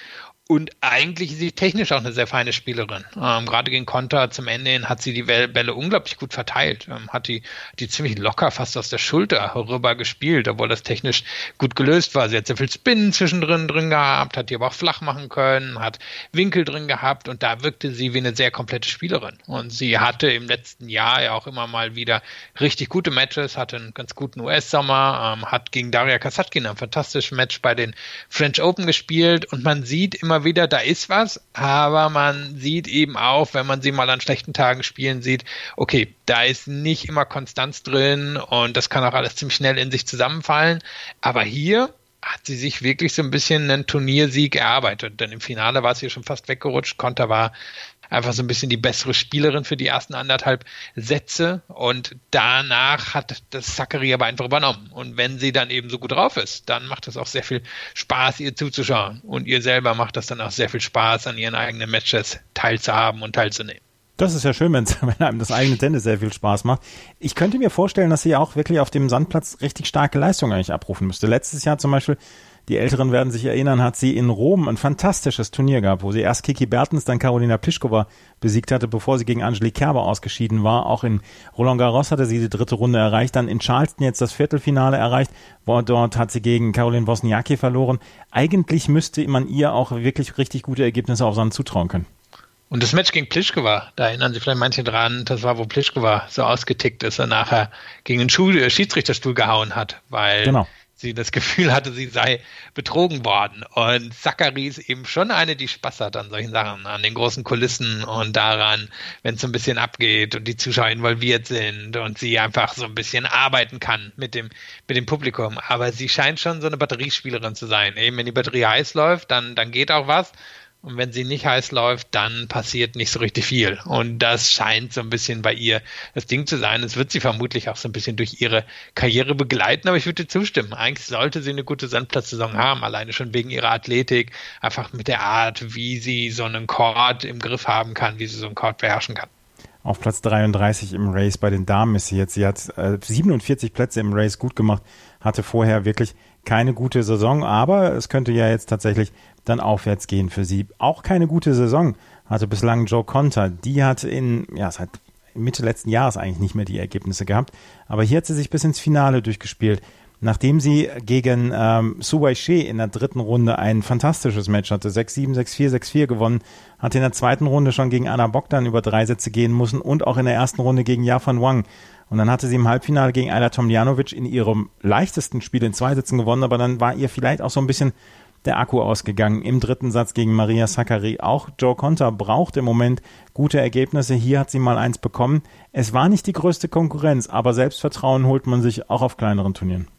Und eigentlich ist sie technisch auch eine sehr feine Spielerin. Ähm, gerade gegen Konter zum Ende hin hat sie die Bälle unglaublich gut verteilt. Ähm, hat die, die ziemlich locker fast aus der Schulter rüber gespielt, obwohl das technisch gut gelöst war. Sie hat sehr viel Spin zwischendrin drin gehabt, hat die aber auch flach machen können, hat Winkel drin gehabt und da wirkte sie wie eine sehr komplette Spielerin. Und sie hatte im letzten Jahr ja auch immer mal wieder richtig gute Matches, hatte einen ganz guten U S-Sommer, ähm, hat gegen Daria Kasatkina ein fantastisches Match bei den French Open gespielt und man sieht immer wieder, da ist was, aber man sieht eben auch, wenn man sie mal an schlechten Tagen spielen sieht, okay, da ist nicht immer Konstanz drin und das kann auch alles ziemlich schnell in sich zusammenfallen, aber hier hat sie sich wirklich so ein bisschen einen Turniersieg erarbeitet, denn im Finale war es hier schon fast weggerutscht, Konter war einfach so ein bisschen die bessere Spielerin für die ersten anderthalb Sätze und danach hat das Sakkari aber einfach übernommen. Und wenn sie dann eben so gut drauf ist, dann macht es auch sehr viel Spaß, ihr zuzuschauen. Und ihr selber macht das dann auch sehr viel Spaß, an ihren eigenen Matches teilzuhaben und teilzunehmen. Das ist ja schön, wenn einem das eigene Tennis sehr viel Spaß macht. Ich könnte mir vorstellen, dass sie auch wirklich auf dem Sandplatz richtig starke Leistungen eigentlich abrufen müsste. Letztes Jahr zum Beispiel, die Älteren werden sich erinnern, hat sie in Rom ein fantastisches Turnier gehabt, wo sie erst Kiki Bertens, dann Karolina Pliskova besiegt hatte, bevor sie gegen Angelique Kerber ausgeschieden war. Auch in Roland Garros hatte sie die dritte Runde erreicht, dann in Charleston jetzt das Viertelfinale erreicht, wo dort hat sie gegen Caroline Wozniacki verloren. Eigentlich müsste man ihr auch wirklich richtig gute Ergebnisse auf Sand zutrauen können. Und das Match gegen Pliskova, da erinnern sich vielleicht manche dran, das war, wo Pliskova so ausgetickt ist und nachher gegen den Schuh, äh, Schiedsrichterstuhl gehauen hat, weil genau. sie das Gefühl hatte, sie sei betrogen worden. Und Sakkari ist eben schon eine, die Spaß hat an solchen Sachen, an den großen Kulissen und daran, wenn es so ein bisschen abgeht und die Zuschauer involviert sind und sie einfach so ein bisschen arbeiten kann mit dem, mit dem Publikum. Aber sie scheint schon so eine Batteriespielerin zu sein. Eben wenn die Batterie heiß läuft, dann, dann geht auch was. Und wenn sie nicht heiß läuft, dann passiert nicht so richtig viel. Und das scheint so ein bisschen bei ihr das Ding zu sein. Es wird sie vermutlich auch so ein bisschen durch ihre Karriere begleiten, aber ich würde dir zustimmen. Eigentlich sollte sie eine gute Sandplatzsaison haben, alleine schon wegen ihrer Athletik, einfach mit der Art, wie sie so einen Court im Griff haben kann, wie sie so einen Court beherrschen kann. Auf Platz dreiunddreißig im Race bei den Damen ist sie jetzt. Sie hat äh, siebenundvierzig Plätze im Race gut gemacht, hatte vorher wirklich keine gute Saison, aber es könnte ja jetzt tatsächlich dann aufwärts gehen für sie. Auch keine gute Saison hatte bislang Jo Konta. Die hat in, ja, seit Mitte letzten Jahres eigentlich nicht mehr die Ergebnisse gehabt, aber hier hat sie sich bis ins Finale durchgespielt. Nachdem sie gegen ähm, Su Weixi in der dritten Runde ein fantastisches Match hatte, sechs sieben, sechs vier, sechs vier gewonnen, hat in der zweiten Runde schon gegen Anna Bogdan über drei Sätze gehen müssen und auch in der ersten Runde gegen Yafan Wang. Und dann hatte sie im Halbfinale gegen Ajla Tomljanovic in ihrem leichtesten Spiel in zwei Sätzen gewonnen, aber dann war ihr vielleicht auch so ein bisschen der Akku ausgegangen. Im dritten Satz gegen Maria Sakkari. Auch Jo Konta braucht im Moment gute Ergebnisse. Hier hat sie mal eins bekommen. Es war nicht die größte Konkurrenz, aber Selbstvertrauen holt man sich auch auf kleineren Turnieren.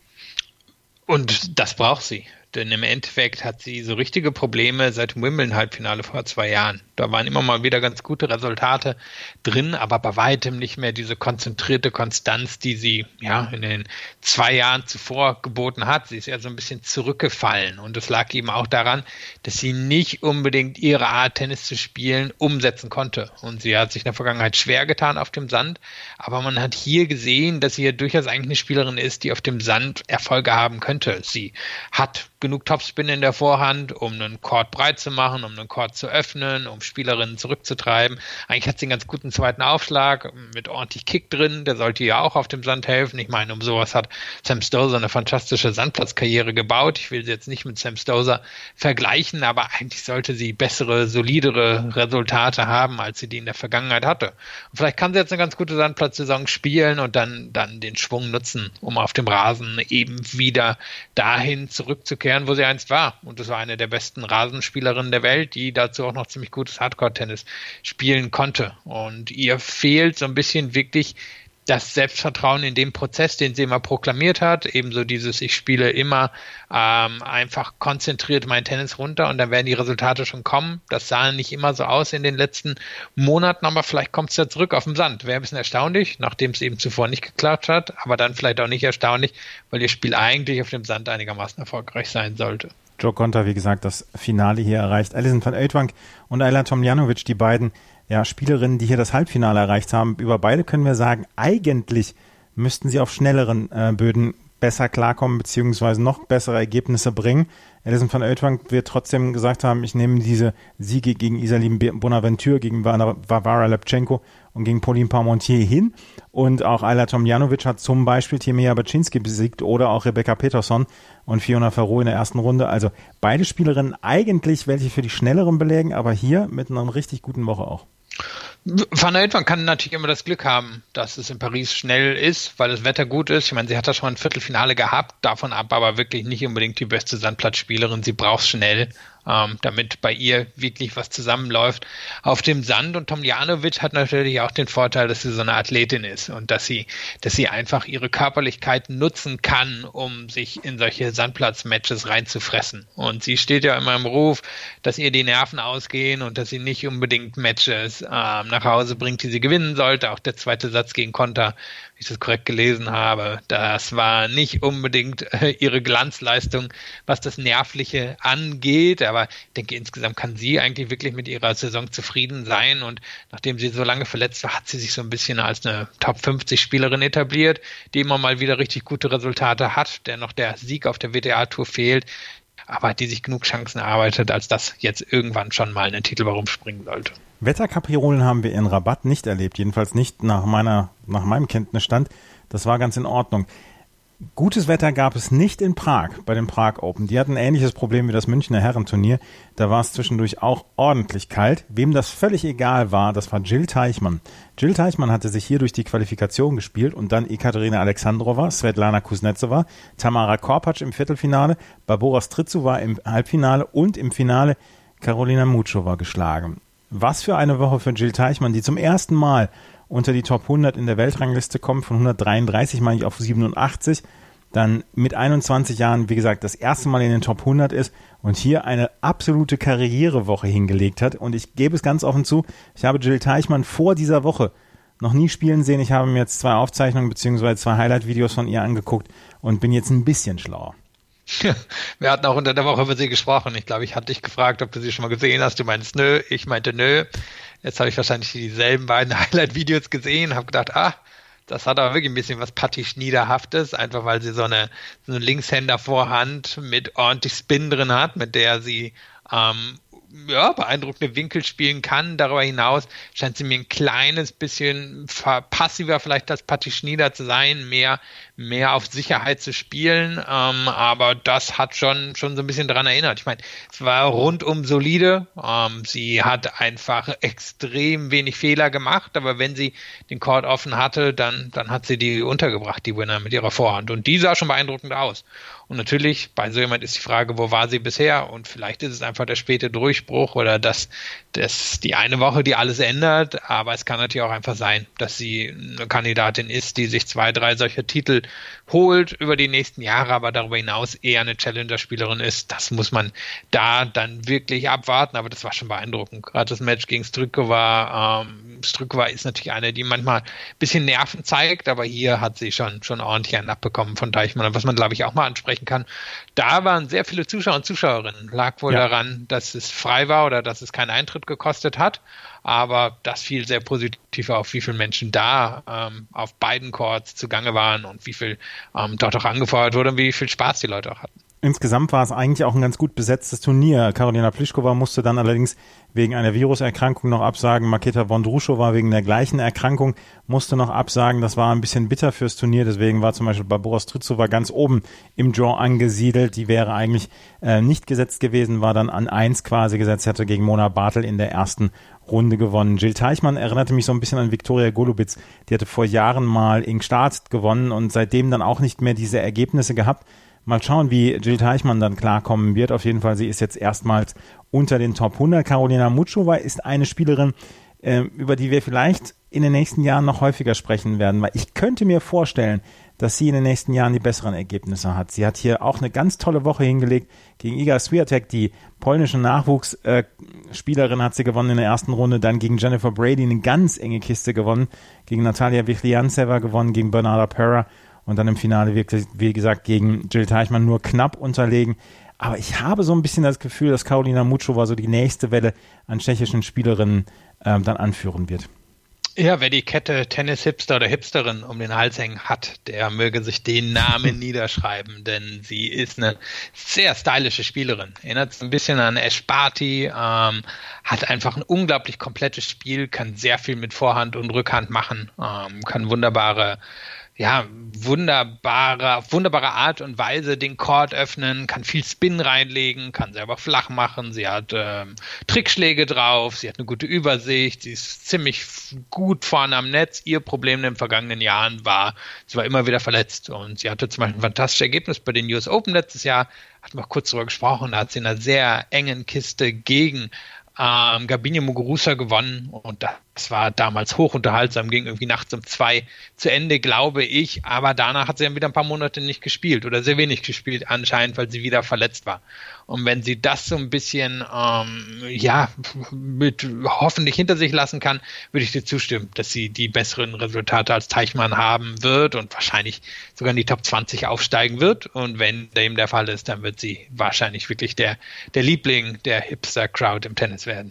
Und das braucht sie. Denn im Endeffekt hat sie so richtige Probleme seit dem Wimbledon-Halbfinale vor zwei Jahren. Da waren immer mal wieder ganz gute Resultate drin, aber bei weitem nicht mehr diese konzentrierte Konstanz, die sie ja in den zwei Jahren zuvor geboten hat. Sie ist ja so ein bisschen zurückgefallen und das lag eben auch daran, dass sie nicht unbedingt ihre Art, Tennis zu spielen, umsetzen konnte. Und sie hat sich in der Vergangenheit schwer getan auf dem Sand, aber man hat hier gesehen, dass sie ja durchaus eigentlich eine Spielerin ist, die auf dem Sand Erfolge haben könnte. Sie hat genug Topspin in der Vorhand, um einen Court breit zu machen, um einen Court zu öffnen, um Spielerinnen zurückzutreiben. Eigentlich hat sie einen ganz guten zweiten Aufschlag mit ordentlich Kick drin, der sollte ihr auch auf dem Sand helfen. Ich meine, um sowas hat Sam Stosur eine fantastische Sandplatzkarriere gebaut. Ich will sie jetzt nicht mit Sam Stosur vergleichen, aber eigentlich sollte sie bessere, solidere Resultate haben, als sie die in der Vergangenheit hatte. Und vielleicht kann sie jetzt eine ganz gute Sandplatzsaison spielen und dann, dann den Schwung nutzen, um auf dem Rasen eben wieder dahin zurückzukehren, wo sie einst war. Und das war eine der besten Rasenspielerinnen der Welt, die dazu auch noch ziemlich gutes Hardcore-Tennis spielen konnte. Und ihr fehlt so ein bisschen wirklich das Selbstvertrauen in dem Prozess, den sie immer proklamiert hat. Ebenso dieses, ich spiele immer ähm, einfach konzentriert mein Tennis runter und dann werden die Resultate schon kommen. Das sah nicht immer so aus in den letzten Monaten, aber vielleicht kommt es ja zurück auf den Sand. Wäre ein bisschen erstaunlich, nachdem es eben zuvor nicht geklappt hat, aber dann vielleicht auch nicht erstaunlich, weil ihr Spiel eigentlich auf dem Sand einigermaßen erfolgreich sein sollte. Jo Konta, wie gesagt, das Finale hier erreicht. Alison van Uytvanck und Ajla Tomljanovic, die beiden ja, Spielerinnen, die hier das Halbfinale erreicht haben. Über beide können wir sagen, eigentlich müssten sie auf schnelleren äh, Böden besser klarkommen, beziehungsweise noch bessere Ergebnisse bringen. Alison van Oetwank wird trotzdem gesagt haben, ich nehme diese Siege gegen Isalim Bonaventure, gegen Varvara Lepchenko und gegen Pauline Parmentier hin. Und auch Ajla Tomljanovic hat zum Beispiel Timea Baczynski besiegt oder auch Rebecca Peterson und Fiona Ferro in der ersten Runde. Also beide Spielerinnen eigentlich welche für die schnelleren Belägen, aber hier mit einer richtig guten Woche auch. Van Oetwank kann natürlich immer das Glück haben, dass es in Paris schnell ist, weil das Wetter gut ist. Ich meine, sie hat da schon ein Viertelfinale gehabt, davon ab aber wirklich nicht unbedingt die beste Sandplatzspielerin. Sie braucht schnell, ähm, damit bei ihr wirklich was zusammenläuft auf dem Sand. Und Tomljanovic hat natürlich auch den Vorteil, dass sie so eine Athletin ist und dass sie, dass sie einfach ihre Körperlichkeit nutzen kann, um sich in solche Sandplatz-Matches reinzufressen. Und sie steht ja immer im Ruf, dass ihr die Nerven ausgehen und dass sie nicht unbedingt Matches ähm, nach Hause bringt, die sie gewinnen sollte. Auch der zweite Satz gegen Konter, wenn ich das korrekt gelesen habe, das war nicht unbedingt äh, ihre Glanzleistung, was das Nervliche angeht. Aber ich denke, insgesamt kann sie eigentlich wirklich mit ihrer Saison zufrieden sein. Und nachdem sie so lange verletzt war, hat sie sich so ein bisschen als eine Top fünfzig Spielerin etabliert, die immer mal wieder richtig gute Resultate hat, der noch der Sieg auf der W T A-Tour fehlt, aber die sich genug Chancen erarbeitet, als dass jetzt irgendwann schon mal einen Titel rumspringen sollte. Wetterkapriolen haben wir in Rabat nicht erlebt, jedenfalls nicht nach meiner, nach meinem Kenntnisstand. Das war ganz in Ordnung. Gutes Wetter gab es nicht in Prag, bei den Prag Open. Die hatten ein ähnliches Problem wie das Münchner Herrenturnier. Da war es zwischendurch auch ordentlich kalt. Wem das völlig egal war, das war Jill Teichmann. Jill Teichmann hatte sich hier durch die Qualifikation gespielt und dann Ekaterina Alexandrova, Svetlana Kuznetsova, Tamara Korpatsch im Viertelfinale, Barbora Strycova im Halbfinale und im Finale Karolina Muchova geschlagen. Was für eine Woche für Jill Teichmann, die zum ersten Mal unter die Top hundert in der Weltrangliste kommt, von hundertdreiunddreißig meine ich auf siebenundachtzig, dann mit einundzwanzig Jahren, wie gesagt, das erste Mal in den Top hundert ist und hier eine absolute Karrierewoche hingelegt hat. Und ich gebe es ganz offen zu, ich habe Jill Teichmann vor dieser Woche noch nie spielen sehen. Ich habe mir jetzt zwei Aufzeichnungen bzw. zwei Highlight-Videos von ihr angeguckt und bin jetzt ein bisschen schlauer. Wir hatten auch unter der Woche über sie gesprochen. Ich glaube, ich hatte dich gefragt, ob du sie schon mal gesehen hast. Du meinst nö, ich meinte nö. Jetzt habe ich wahrscheinlich dieselben beiden Highlight-Videos gesehen, habe gedacht, ah, das hat aber wirklich ein bisschen was Patti-Schniederhaftes, einfach weil sie so eine, so eine Linkshänder-Vorhand mit ordentlich Spin drin hat, mit der sie ähm, ja, beeindruckende Winkel spielen kann. Darüber hinaus scheint sie mir ein kleines bisschen passiver vielleicht als Patti Schnieder zu sein, mehr, mehr auf Sicherheit zu spielen, ähm, aber das hat schon, schon so ein bisschen daran erinnert. Ich meine, es war rundum solide, ähm, sie hat einfach extrem wenig Fehler gemacht, aber wenn sie den Court offen hatte, dann, dann hat sie die untergebracht, die Winner mit ihrer Vorhand, und die sah schon beeindruckend aus. Und natürlich, bei so jemand ist die Frage, wo war sie bisher? Und vielleicht ist es einfach der späte Durchbruch oder das, das die eine Woche, die alles ändert. Aber es kann natürlich auch einfach sein, dass sie eine Kandidatin ist, die sich zwei, drei solcher Titel holt über die nächsten Jahre, aber darüber hinaus eher eine Challenger-Spielerin ist. Das muss man da dann wirklich abwarten. Aber das war schon beeindruckend. Gerade das Match gegen Strycova. Ähm, Strycova ist natürlich eine, die manchmal ein bisschen Nerven zeigt, aber hier hat sie schon, schon ordentlich einen abbekommen von Teichmann. Und was man, glaube ich, auch mal ansprechen kann, da waren sehr viele Zuschauer und Zuschauerinnen. Lag wohl ja daran, dass es frei war oder dass es keinen Eintritt gekostet hat, aber das fiel sehr positiv auf, wie viele Menschen da ähm, auf beiden Courts zugange waren und wie viel ähm, dort auch angefeuert wurde und wie viel Spaß die Leute auch hatten. Insgesamt war es eigentlich auch ein ganz gut besetztes Turnier. Karolina Pliskova musste dann allerdings wegen einer Viruserkrankung noch absagen. Marketa Vondrushova wegen der gleichen Erkrankung musste noch absagen. Das war ein bisschen bitter fürs Turnier. Deswegen war zum Beispiel Barbora Strycova ganz oben im Draw angesiedelt. Die wäre eigentlich äh, nicht gesetzt gewesen, war dann an eins quasi gesetzt, hatte gegen Mona Bartel in der ersten Runde gewonnen. Jill Teichmann erinnerte mich so ein bisschen an Viktoria Golubitz. Die hatte vor Jahren mal in Start gewonnen und seitdem dann auch nicht mehr diese Ergebnisse gehabt. Mal schauen, wie Jill Teichmann dann klarkommen wird. Auf jeden Fall, sie ist jetzt erstmals unter den Top hundert. Karolina Muchova ist eine Spielerin, äh, über die wir vielleicht in den nächsten Jahren noch häufiger sprechen werden, weil ich könnte mir vorstellen, dass sie in den nächsten Jahren die besseren Ergebnisse hat. Sie hat hier auch eine ganz tolle Woche hingelegt gegen Iga Swiatek, die polnische Nachwuchsspielerin, äh, hat sie gewonnen in der ersten Runde, dann gegen Jennifer Brady eine ganz enge Kiste gewonnen, gegen Natalia Wichliantseva gewonnen, gegen Bernarda Pera. Und dann im Finale wirklich, wie gesagt, gegen Jill Teichmann nur knapp unterlegen. Aber ich habe so ein bisschen das Gefühl, dass Karolina Muchova so die nächste Welle an tschechischen Spielerinnen ähm, dann anführen wird. Ja, wer die Kette Tennis-Hipster oder Hipsterin um den Hals hängen hat, der möge sich den Namen niederschreiben, denn sie ist eine sehr stylische Spielerin. Erinnert ein bisschen an Ash Barty, ähm, hat einfach ein unglaublich komplettes Spiel, kann sehr viel mit Vorhand und Rückhand machen, ähm, kann wunderbare ja, wunderbare, auf wunderbare Art und Weise den Court öffnen, kann viel Spin reinlegen, kann selber flach machen, sie hat ähm, Trickschläge drauf, sie hat eine gute Übersicht, sie ist ziemlich gut vorne am Netz. Ihr Problem in den vergangenen Jahren war, sie war immer wieder verletzt und sie hatte zum Beispiel ein fantastisches Ergebnis bei den U S Open letztes Jahr, hatten wir kurz darüber gesprochen, da hat sie in einer sehr engen Kiste gegen Ähm, Garbine Muguruza gewonnen und das war damals hochunterhaltsam, ging irgendwie nachts um zwei zu Ende, glaube ich, aber danach hat sie dann wieder ein paar Monate nicht gespielt oder sehr wenig gespielt anscheinend, weil sie wieder verletzt war. Und wenn sie das so ein bisschen ähm, ja mit hoffentlich hinter sich lassen kann, würde ich dir zustimmen, dass sie die besseren Resultate als Teichmann haben wird und wahrscheinlich sogar in die Top zwanzig aufsteigen wird. Und wenn dem der Fall ist, dann wird sie wahrscheinlich wirklich der, der Liebling der Hipster-Crowd im Tennis werden.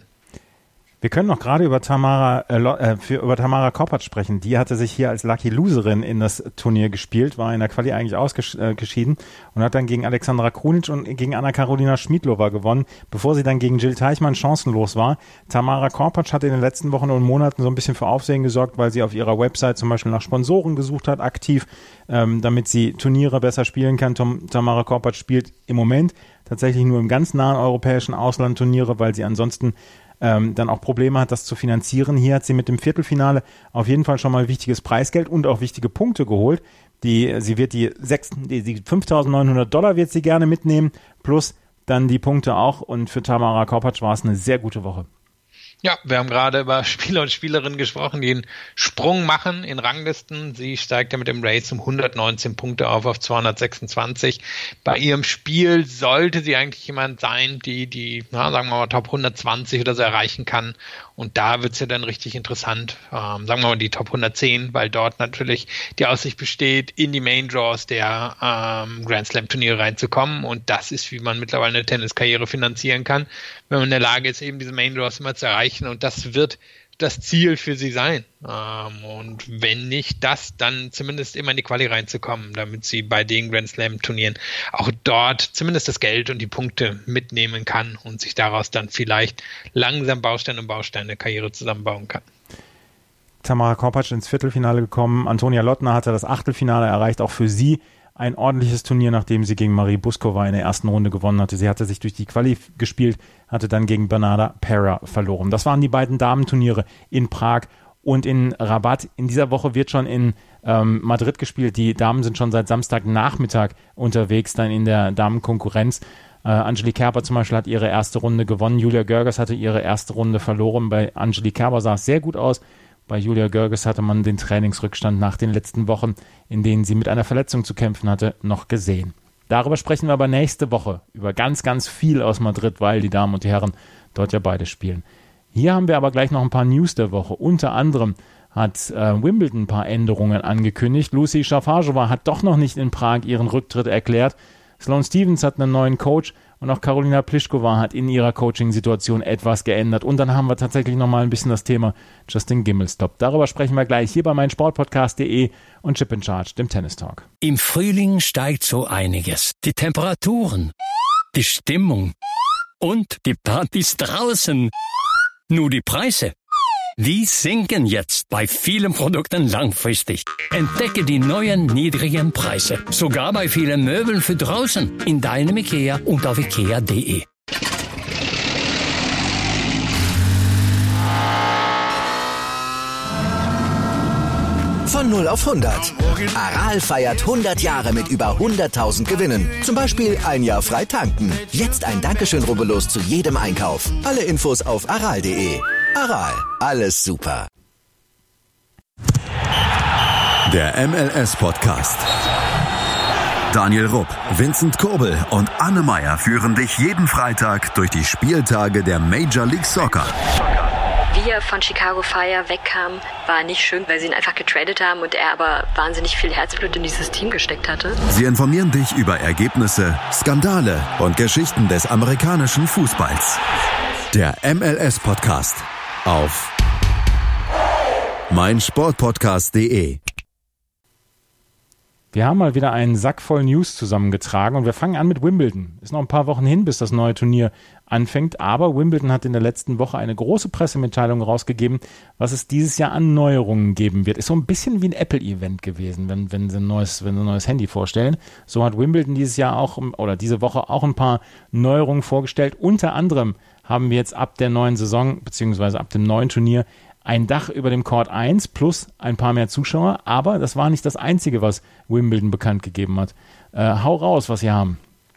Wir können noch gerade über Tamara äh, für, über Tamara Korpatsch sprechen. Die hatte sich hier als Lucky Loserin in das Turnier gespielt, war in der Quali eigentlich ausgeschieden und hat dann gegen Alexandra Krunic und gegen Anna-Karolina Schmiedlova gewonnen, bevor sie dann gegen Jill Teichmann chancenlos war. Tamara Korpatsch hat in den letzten Wochen und Monaten so ein bisschen für Aufsehen gesorgt, weil sie auf ihrer Website zum Beispiel nach Sponsoren gesucht hat, aktiv, ähm, damit sie Turniere besser spielen kann. Tom, Tamara Korpatsch spielt im Moment tatsächlich nur im ganz nahen europäischen Ausland Turniere, weil sie ansonsten Ähm, dann auch Probleme hat, das zu finanzieren. Hier hat sie mit dem Viertelfinale auf jeden Fall schon mal wichtiges Preisgeld und auch wichtige Punkte geholt. Die, sie wird die, sechs, die, die fünftausendneunhundert Dollar wird sie gerne mitnehmen, plus dann die Punkte auch. Und für Tamara Korpatsch war es eine sehr gute Woche. Ja, wir haben gerade über Spieler und Spielerinnen gesprochen, die einen Sprung machen in Ranglisten. Sie steigt ja mit dem Race um hundertneunzehn Punkte auf auf zweihundertsechsundzwanzig. Bei ihrem Spiel sollte sie eigentlich jemand sein, die die, na, sagen wir mal, Top hundertzwanzig oder so erreichen kann. Und da wird's ja dann richtig interessant, ähm, sagen wir mal die Top hundertzehn, weil dort natürlich die Aussicht besteht, in die Main Draws der ähm, Grand Slam Turniere reinzukommen. Und das ist, wie man mittlerweile eine Tenniskarriere finanzieren kann, wenn man in der Lage ist, eben diese Main Draws immer zu erreichen. Und das wird das Ziel für sie sein. Ähm, und wenn nicht das, dann zumindest immer in die Quali reinzukommen, damit sie bei den Grand Slam Turnieren auch dort zumindest das Geld und die Punkte mitnehmen kann und sich daraus dann vielleicht langsam Baustein um Baustein eine Karriere zusammenbauen kann. Tamara Korpatsch ins Viertelfinale gekommen. Antonia Lottner hatte das Achtelfinale erreicht, auch für sie ein ordentliches Turnier, nachdem sie gegen Marie Buskova in der ersten Runde gewonnen hatte. Sie hatte sich durch die Quali gespielt, hatte dann gegen Bernarda Pera verloren. Das waren die beiden Damenturniere in Prag und in Rabat. In dieser Woche wird schon in ähm, Madrid gespielt. Die Damen sind schon seit Samstagnachmittag unterwegs, dann in der Damenkonkurrenz. Äh, Angelique Kerber zum Beispiel hat ihre erste Runde gewonnen. Julia Görges hatte ihre erste Runde verloren. Bei Angelique Kerber sah es sehr gut aus. Bei Julia Görges hatte man den Trainingsrückstand nach den letzten Wochen, in denen sie mit einer Verletzung zu kämpfen hatte, noch gesehen. Darüber sprechen wir aber nächste Woche, über ganz, ganz viel aus Madrid, weil die Damen und die Herren dort ja beide spielen. Hier haben wir aber gleich noch ein paar News der Woche. Unter anderem hat äh, Wimbledon ein paar Änderungen angekündigt. Lucy Šafářová hat doch noch nicht in Prag ihren Rücktritt erklärt. Sloane Stephens hat einen neuen Coach und auch Karolina Pliskova hat in ihrer Coaching-Situation etwas geändert. Und dann haben wir tatsächlich nochmal ein bisschen das Thema Justin Gimelstob. Darüber sprechen wir gleich hier bei meinsportpodcast punkt de und Chip in Charge, dem Tennis Talk. Im Frühling steigt so einiges. Die Temperaturen, die Stimmung und die Partys draußen. Nur die Preise, die sinken jetzt bei vielen Produkten langfristig. Entdecke die neuen niedrigen Preise. Sogar bei vielen Möbeln für draußen. In deinem IKEA und auf ikea punkt de. Von null auf hundert. Aral feiert hundert Jahre mit über hunderttausend Gewinnen. Zum Beispiel ein Jahr frei tanken. Jetzt ein Dankeschön, rubbellos zu jedem Einkauf. Alle Infos auf aral punkt de. Aral, alles super. Der M L S-Podcast. Daniel Rupp, Vincent Kurbel und Anne Meyer führen dich jeden Freitag durch die Spieltage der Major League Soccer. Wie er von Chicago Fire wegkam, war nicht schön, weil sie ihn einfach getradet haben und er aber wahnsinnig viel Herzblut in dieses Team gesteckt hatte. Sie informieren dich über Ergebnisse, Skandale und Geschichten des amerikanischen Fußballs. Der M L S-Podcast auf mein Sportpodcast punkt de. Wir haben mal wieder einen Sack voll News zusammengetragen und wir fangen an mit Wimbledon. Ist noch ein paar Wochen hin, bis das neue Turnier anfängt, aber Wimbledon hat in der letzten Woche eine große Pressemitteilung rausgegeben, was es dieses Jahr an Neuerungen geben wird. Ist so ein bisschen wie ein Apple-Event gewesen, wenn, wenn, sie ein neues, wenn sie ein neues Handy vorstellen. So hat Wimbledon dieses Jahr auch, oder diese Woche auch ein paar Neuerungen vorgestellt. Unter anderem haben wir jetzt ab der neuen Saison, beziehungsweise ab dem neuen Turnier, ein Dach über dem Court eins plus ein paar mehr Zuschauer, aber das war nicht das Einzige, was Wimbledon bekannt gegeben hat. Äh, hau raus, was sie haben.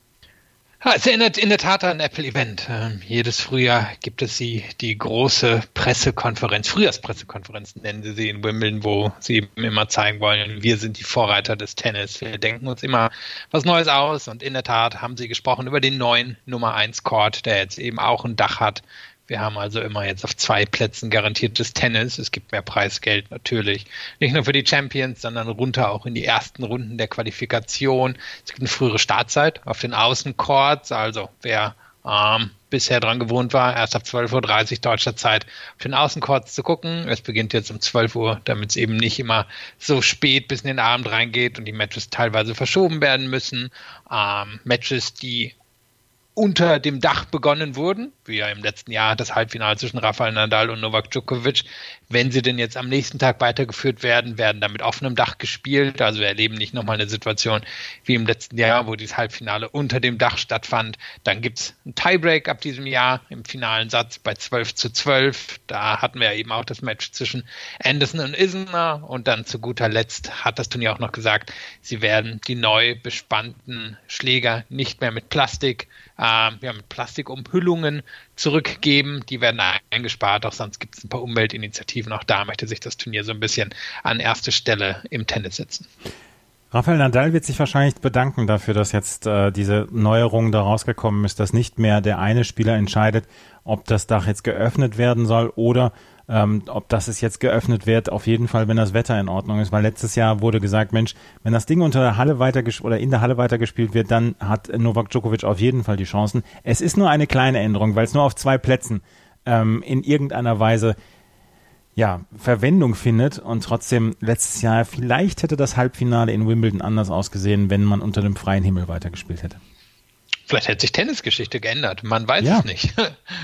Ja, es erinnert in der Tat an ein Apple-Event. Ähm, jedes Frühjahr gibt es die, die große Pressekonferenz, Frühjahrspressekonferenz nennen sie sie in Wimbledon, wo sie eben immer zeigen wollen, wir sind die Vorreiter des Tennis. Wir denken uns immer was Neues aus und in der Tat haben sie gesprochen über den neuen Nummer eins Court, der jetzt eben auch ein Dach hat. Wir haben also immer jetzt auf zwei Plätzen garantiertes Tennis. Es gibt mehr Preisgeld natürlich. Nicht nur für die Champions, sondern runter auch in die ersten Runden der Qualifikation. Es gibt eine frühere Startzeit auf den Außencourts. Also wer ähm, bisher dran gewohnt war, erst ab zwölf Uhr dreißig deutscher Zeit auf den Außencourts zu gucken. Es beginnt jetzt um zwölf Uhr, damit es eben nicht immer so spät bis in den Abend reingeht und die Matches teilweise verschoben werden müssen. Ähm, Matches, die unter dem Dach begonnen wurden, wie ja im letzten Jahr das Halbfinale zwischen Rafael Nadal und Novak Djokovic. Wenn sie denn jetzt am nächsten Tag weitergeführt werden, werden dann mit offenem Dach gespielt. Also wir erleben nicht nochmal eine Situation wie im letzten Jahr, wo dieses Halbfinale unter dem Dach stattfand. Dann gibt es einen Tiebreak ab diesem Jahr im finalen Satz bei zwölf zu zwölf. Da hatten wir ja eben auch das Match zwischen Anderson und Isner. Und dann zu guter Letzt hat das Turnier auch noch gesagt, sie werden die neu bespannten Schläger nicht mehr mit Plastik äh, ja, mit Plastikumhüllungen zurückgeben. Die werden eingespart, auch sonst gibt es ein paar Umweltinitiativen. Auch da möchte sich das Turnier so ein bisschen an erste Stelle im Tennis setzen. Rafael Nadal wird sich wahrscheinlich bedanken dafür, dass jetzt äh, diese Neuerung da rausgekommen ist, dass nicht mehr der eine Spieler entscheidet, ob das Dach jetzt geöffnet werden soll oder ähm, ob das es jetzt geöffnet wird, auf jeden Fall, wenn das Wetter in Ordnung ist, weil letztes Jahr wurde gesagt, Mensch, wenn das Ding unter der Halle weiter oder in der Halle weitergespielt wird, dann hat Novak Djokovic auf jeden Fall die Chancen. Es ist nur eine kleine Änderung, weil es nur auf zwei Plätzen ähm, in irgendeiner Weise ja, Verwendung findet und trotzdem letztes Jahr vielleicht hätte das Halbfinale in Wimbledon anders ausgesehen, wenn man unter dem freien Himmel weitergespielt hätte. Vielleicht hätte sich Tennisgeschichte geändert, man weiß ja. es nicht.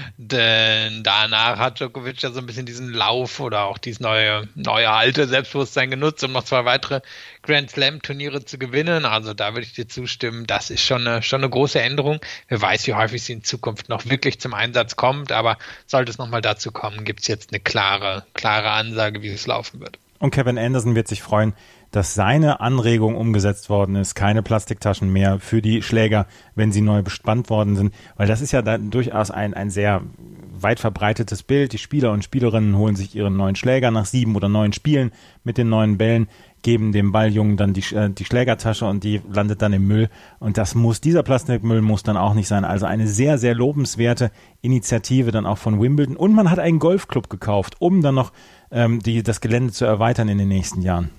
Denn danach hat Djokovic ja so ein bisschen diesen Lauf oder auch dieses neue, neue alte Selbstbewusstsein genutzt, um noch zwei weitere Grand Slam Turniere zu gewinnen. Also da würde ich dir zustimmen, das ist schon eine, schon eine große Änderung. Wer weiß, wie häufig sie in Zukunft noch wirklich zum Einsatz kommt, aber sollte es nochmal dazu kommen, gibt es jetzt eine klare, klare Ansage, wie es laufen wird. Und Kevin Anderson wird sich freuen, dass seine Anregung umgesetzt worden ist, keine Plastiktaschen mehr für die Schläger, wenn sie neu bespannt worden sind, weil das ist ja dann durchaus ein, ein sehr weit verbreitetes Bild. Die Spieler und Spielerinnen holen sich ihren neuen Schläger nach sieben oder neun Spielen mit den neuen Bällen, geben dem Balljungen dann die, äh, die Schlägertasche und die landet dann im Müll und das muss, dieser Plastikmüll muss dann auch nicht sein. Also eine sehr, sehr lobenswerte Initiative dann auch von Wimbledon und man hat einen Golfclub gekauft, um dann noch ähm, die, das Gelände zu erweitern in den nächsten Jahren.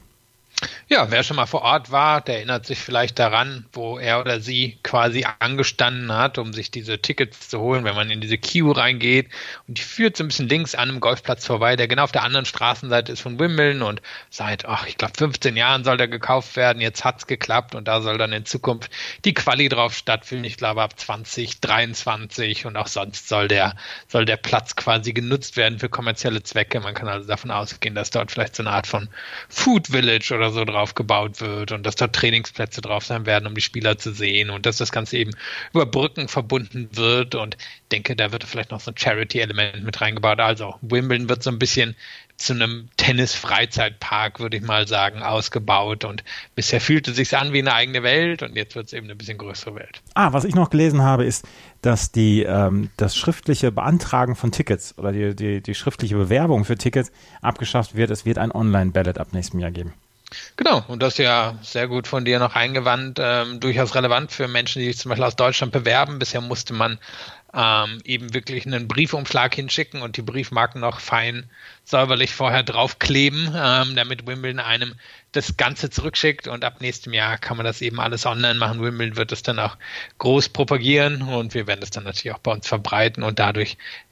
Ja, wer schon mal vor Ort war, der erinnert sich vielleicht daran, wo er oder sie quasi angestanden hat, um sich diese Tickets zu holen, wenn man in diese Queue reingeht. Und die führt so ein bisschen links an einem Golfplatz vorbei, der genau auf der anderen Straßenseite ist von Wimbledon. Und seit, ach, ich glaube, fünfzehn Jahren soll der gekauft werden. Jetzt hat's geklappt und da soll dann in Zukunft die Quali drauf stattfinden. Ich glaube, ab zwanzig dreiundzwanzig und auch sonst soll der, soll der Platz quasi genutzt werden für kommerzielle Zwecke. Man kann also davon ausgehen, dass dort vielleicht so eine Art von Food Village oder so drauf gebaut wird und dass dort Trainingsplätze drauf sein werden, um die Spieler zu sehen und dass das Ganze eben über Brücken verbunden wird und ich denke, da wird vielleicht noch so ein Charity-Element mit reingebaut. Also Wimbledon wird so ein bisschen zu einem Tennis-Freizeitpark, würde ich mal sagen, ausgebaut und bisher fühlte es sich an wie eine eigene Welt und jetzt wird es eben eine bisschen größere Welt. Ah, was ich noch gelesen habe, ist, dass die ähm, das schriftliche Beantragen von Tickets oder die, die, die schriftliche Bewerbung für Tickets abgeschafft wird. Es wird ein Online-Ballot ab nächstem Jahr geben. Genau, und das ist ja sehr gut von dir noch eingewandt, ähm, durchaus relevant für Menschen, die sich zum Beispiel aus Deutschland bewerben. Bisher musste man ähm, eben wirklich einen Briefumschlag hinschicken und die Briefmarken noch fein säuberlich vorher draufkleben, ähm, damit Wimbledon einem das Ganze zurückschickt und ab nächstem Jahr kann man das eben alles online machen. Wimbledon wird es dann auch groß propagieren und wir werden es dann natürlich auch bei uns verbreiten und dadurch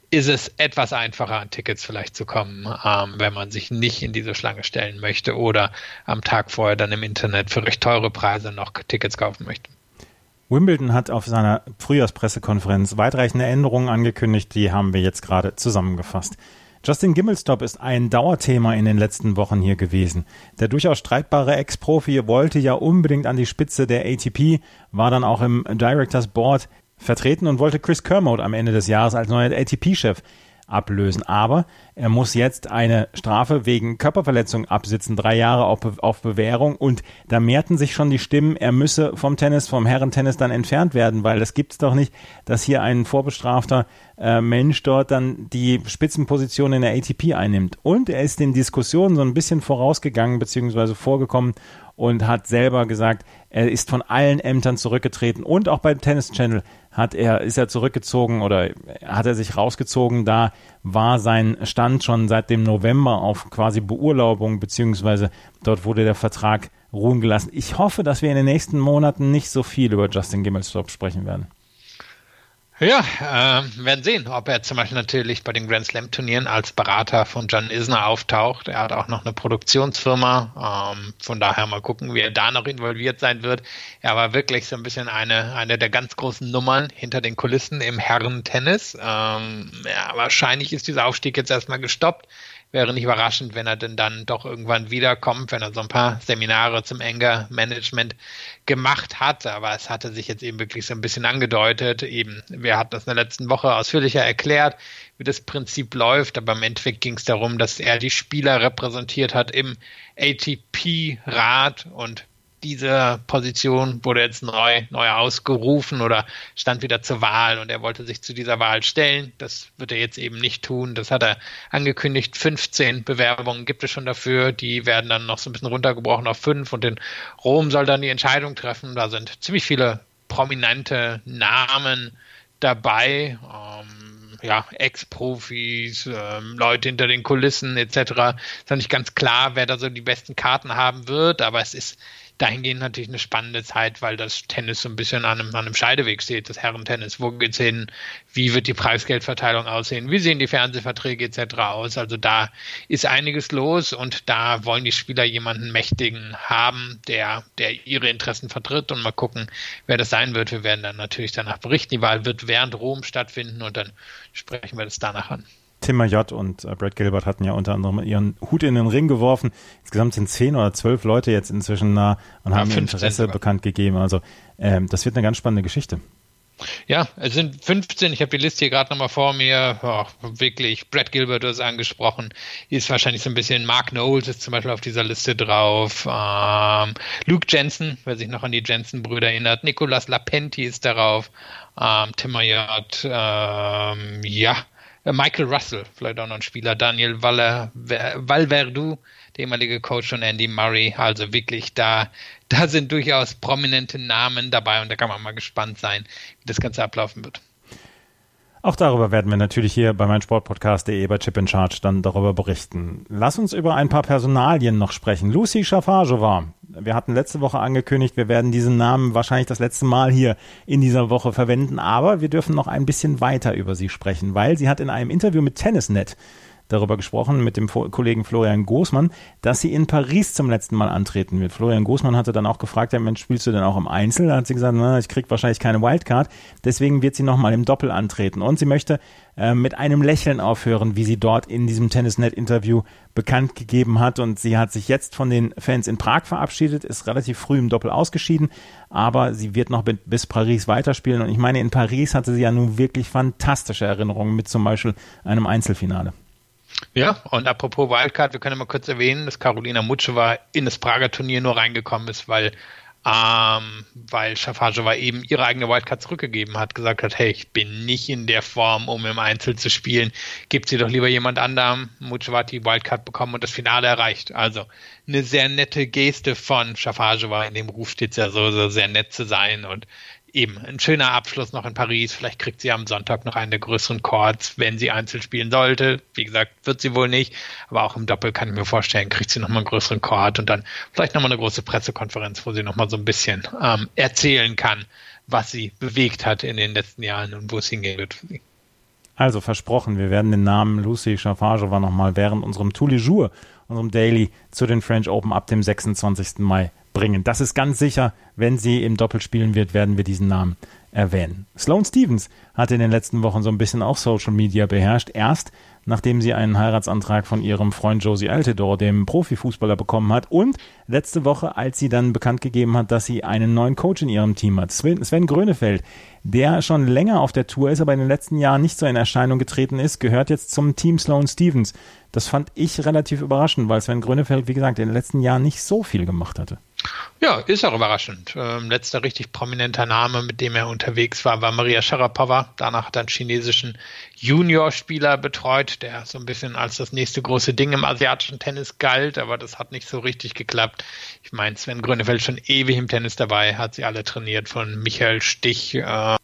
ist es etwas einfacher, an Tickets vielleicht zu kommen, ähm, wenn man sich nicht in diese Schlange stellen möchte oder am Tag vorher dann im Internet für recht teure Preise noch Tickets kaufen möchte. Wimbledon hat auf seiner Frühjahrspressekonferenz weitreichende Änderungen angekündigt, die haben wir jetzt gerade zusammengefasst. Justin Gimelstob ist ein Dauerthema in den letzten Wochen hier gewesen. Der durchaus streitbare Ex-Profi wollte ja unbedingt an die Spitze der A T P, war dann auch im Directors Board vertreten und wollte Chris Kermode am Ende des Jahres als neuer A T P-Chef ablösen. Aber er muss jetzt eine Strafe wegen Körperverletzung absitzen, drei Jahre auf, Be- auf Bewährung. Und da mehrten sich schon die Stimmen, er müsse vom Tennis, vom Herrentennis dann entfernt werden, weil das gibt's doch nicht, dass hier ein vorbestrafter äh, Mensch dort dann die Spitzenposition in der A T P einnimmt. Und er ist den Diskussionen so ein bisschen vorausgegangen bzw. vorgekommen und hat selber gesagt, er ist von allen Ämtern zurückgetreten und auch beim Tennis Channel hat er, ist er zurückgezogen oder hat er sich rausgezogen. Da war sein Stand schon seit dem November auf quasi Beurlaubung, beziehungsweise dort wurde der Vertrag ruhen gelassen. Ich hoffe, dass wir in den nächsten Monaten nicht so viel über Justin Gimelstob sprechen werden. Ja, äh, werden sehen, ob er zum Beispiel natürlich bei den Grand Slam Turnieren als Berater von John Isner auftaucht. Er hat auch noch eine Produktionsfirma, ähm, von daher mal gucken, wie er da noch involviert sein wird. Er war wirklich so ein bisschen eine, eine der ganz großen Nummern hinter den Kulissen im Herrentennis. Ähm, ja, wahrscheinlich ist dieser Aufstieg jetzt erstmal gestoppt. Wäre nicht überraschend, wenn er denn dann doch irgendwann wiederkommt, wenn er so ein paar Seminare zum Anger-Management gemacht hat. Aber es hatte sich jetzt eben wirklich so ein bisschen angedeutet. Eben, wir hatten das in der letzten Woche ausführlicher erklärt, wie das Prinzip läuft. Aber im Endeffekt ging es darum, dass er die Spieler repräsentiert hat im A T P-Rat und diese Position wurde jetzt neu, neu ausgerufen oder stand wieder zur Wahl und er wollte sich zu dieser Wahl stellen. Das wird er jetzt eben nicht tun. Das hat er angekündigt. fünfzehn Bewerbungen gibt es schon dafür. Die werden dann noch so ein bisschen runtergebrochen auf fünf und in Rom soll dann die Entscheidung treffen. Da sind ziemlich viele prominente Namen dabei. Ähm, ja, Ex-Profis, ähm, Leute hinter den Kulissen et cetera. Ist noch nicht ganz klar, wer da so die besten Karten haben wird, aber es ist dahingehend natürlich eine spannende Zeit, weil das Tennis so ein bisschen an einem, an einem Scheideweg steht, das Herrentennis. Wo geht's hin? Wie wird die Preisgeldverteilung aussehen? Wie sehen die Fernsehverträge et cetera aus? Also da ist einiges los und da wollen die Spieler jemanden Mächtigen haben, der, der ihre Interessen vertritt und mal gucken, wer das sein wird. Wir werden dann natürlich danach berichten. Die Wahl wird während Rom stattfinden und dann sprechen wir das danach an. Tim Mayotte und äh, Brad Gilbert hatten ja unter anderem ihren Hut in den Ring geworfen. Insgesamt sind zehn oder zwölf Leute jetzt inzwischen da und ja, haben ihr Interesse sogar bekannt gegeben. Also ähm, das wird eine ganz spannende Geschichte. Ja, es sind fünfzehn, ich habe die Liste hier gerade nochmal vor mir, oh, wirklich, Brad Gilbert, du hast angesprochen, ist wahrscheinlich so ein bisschen, Mark Knowles ist zum Beispiel auf dieser Liste drauf, ähm, Luke Jensen, wer sich noch an die Jensen-Brüder erinnert, Nicolas Lapenti ist darauf, ähm, Tim Mayotte, ähm, ja, Michael Russell, vielleicht auch noch ein Spieler, Daniel Valle, Valverdu, der ehemalige Coach von Andy Murray, also wirklich da, da sind durchaus prominente Namen dabei und da kann man mal gespannt sein, wie das Ganze ablaufen wird. Auch darüber werden wir natürlich hier bei meinsportpodcast punkt de bei Chip in Charge dann darüber berichten. Lass uns über ein paar Personalien noch sprechen. Lucy Šafářová. Wir hatten letzte Woche angekündigt, wir werden diesen Namen wahrscheinlich das letzte Mal hier in dieser Woche verwenden, aber wir dürfen noch ein bisschen weiter über sie sprechen, weil sie hat in einem Interview mit Tennisnet darüber gesprochen, mit dem Kollegen Florian Großmann, dass sie in Paris zum letzten Mal antreten wird. Florian Großmann hatte dann auch gefragt, ja Mensch, spielst du denn auch im Einzel? Da hat sie gesagt, na, ich krieg wahrscheinlich keine Wildcard, deswegen wird sie nochmal im Doppel antreten. Und sie möchte äh, mit einem Lächeln aufhören, wie sie dort in diesem Tennisnet-Interview bekannt gegeben hat. Und sie hat sich jetzt von den Fans in Prag verabschiedet, ist relativ früh im Doppel ausgeschieden, aber sie wird noch bis Paris weiterspielen. Und ich meine, in Paris hatte sie ja nun wirklich fantastische Erinnerungen mit zum Beispiel einem Einzelfinale. Ja, und apropos Wildcard, wir können mal kurz erwähnen, dass Karolina Muchova in das Prager Turnier nur reingekommen ist, weil ähm, weil Šafářová eben ihre eigene Wildcard zurückgegeben hat, gesagt hat, hey, ich bin nicht in der Form, um im Einzel zu spielen, gibt sie doch lieber jemand anderem. Muchova hat die Wildcard bekommen und das Finale erreicht. Also eine sehr nette Geste von Šafářová, in dem Ruf steht es ja so, so sehr nett zu sein und eben ein schöner Abschluss noch in Paris. Vielleicht kriegt sie am Sonntag noch einen der größeren Chords, wenn sie Einzel spielen sollte. Wie gesagt, wird sie wohl nicht. Aber auch im Doppel kann ich mir vorstellen, kriegt sie nochmal einen größeren Chord und dann vielleicht nochmal eine große Pressekonferenz, wo sie nochmal so ein bisschen ähm, erzählen kann, was sie bewegt hat in den letzten Jahren und wo es hingehen wird für sie. Also versprochen, wir werden den Namen Lucie Schaffagova nochmal während unserem Tous les Jours, unserem Daily zu den French Open ab dem sechsundzwanzigsten Mai bringen. Das ist ganz sicher, wenn sie im Doppel spielen wird, werden wir diesen Namen erwähnen. Sloane Stephens hat in den letzten Wochen so ein bisschen auch Social Media beherrscht. Erst nachdem sie einen Heiratsantrag von ihrem Freund Josie Altidore, dem Profifußballer, bekommen hat. Und letzte Woche, als sie dann bekannt gegeben hat, dass sie einen neuen Coach in ihrem Team hat. Sven, Sven Grönefeld, der schon länger auf der Tour ist, aber in den letzten Jahren nicht so in Erscheinung getreten ist, gehört jetzt zum Team Sloane Stephens. Das fand ich relativ überraschend, weil Sven Grönefeld, wie gesagt, in den letzten Jahren nicht so viel gemacht hatte. Ja, ist auch überraschend. Ähm, letzter richtig prominenter Name, mit dem er unterwegs war, war Maria Sharapova. Danach hat er einen chinesischen Juniorspieler betreut, der so ein bisschen als das nächste große Ding im asiatischen Tennis galt, aber das hat nicht so richtig geklappt. Ich meine, Sven Grönefeld schon ewig im Tennis dabei, hat sie alle trainiert, von Michael Stich äh,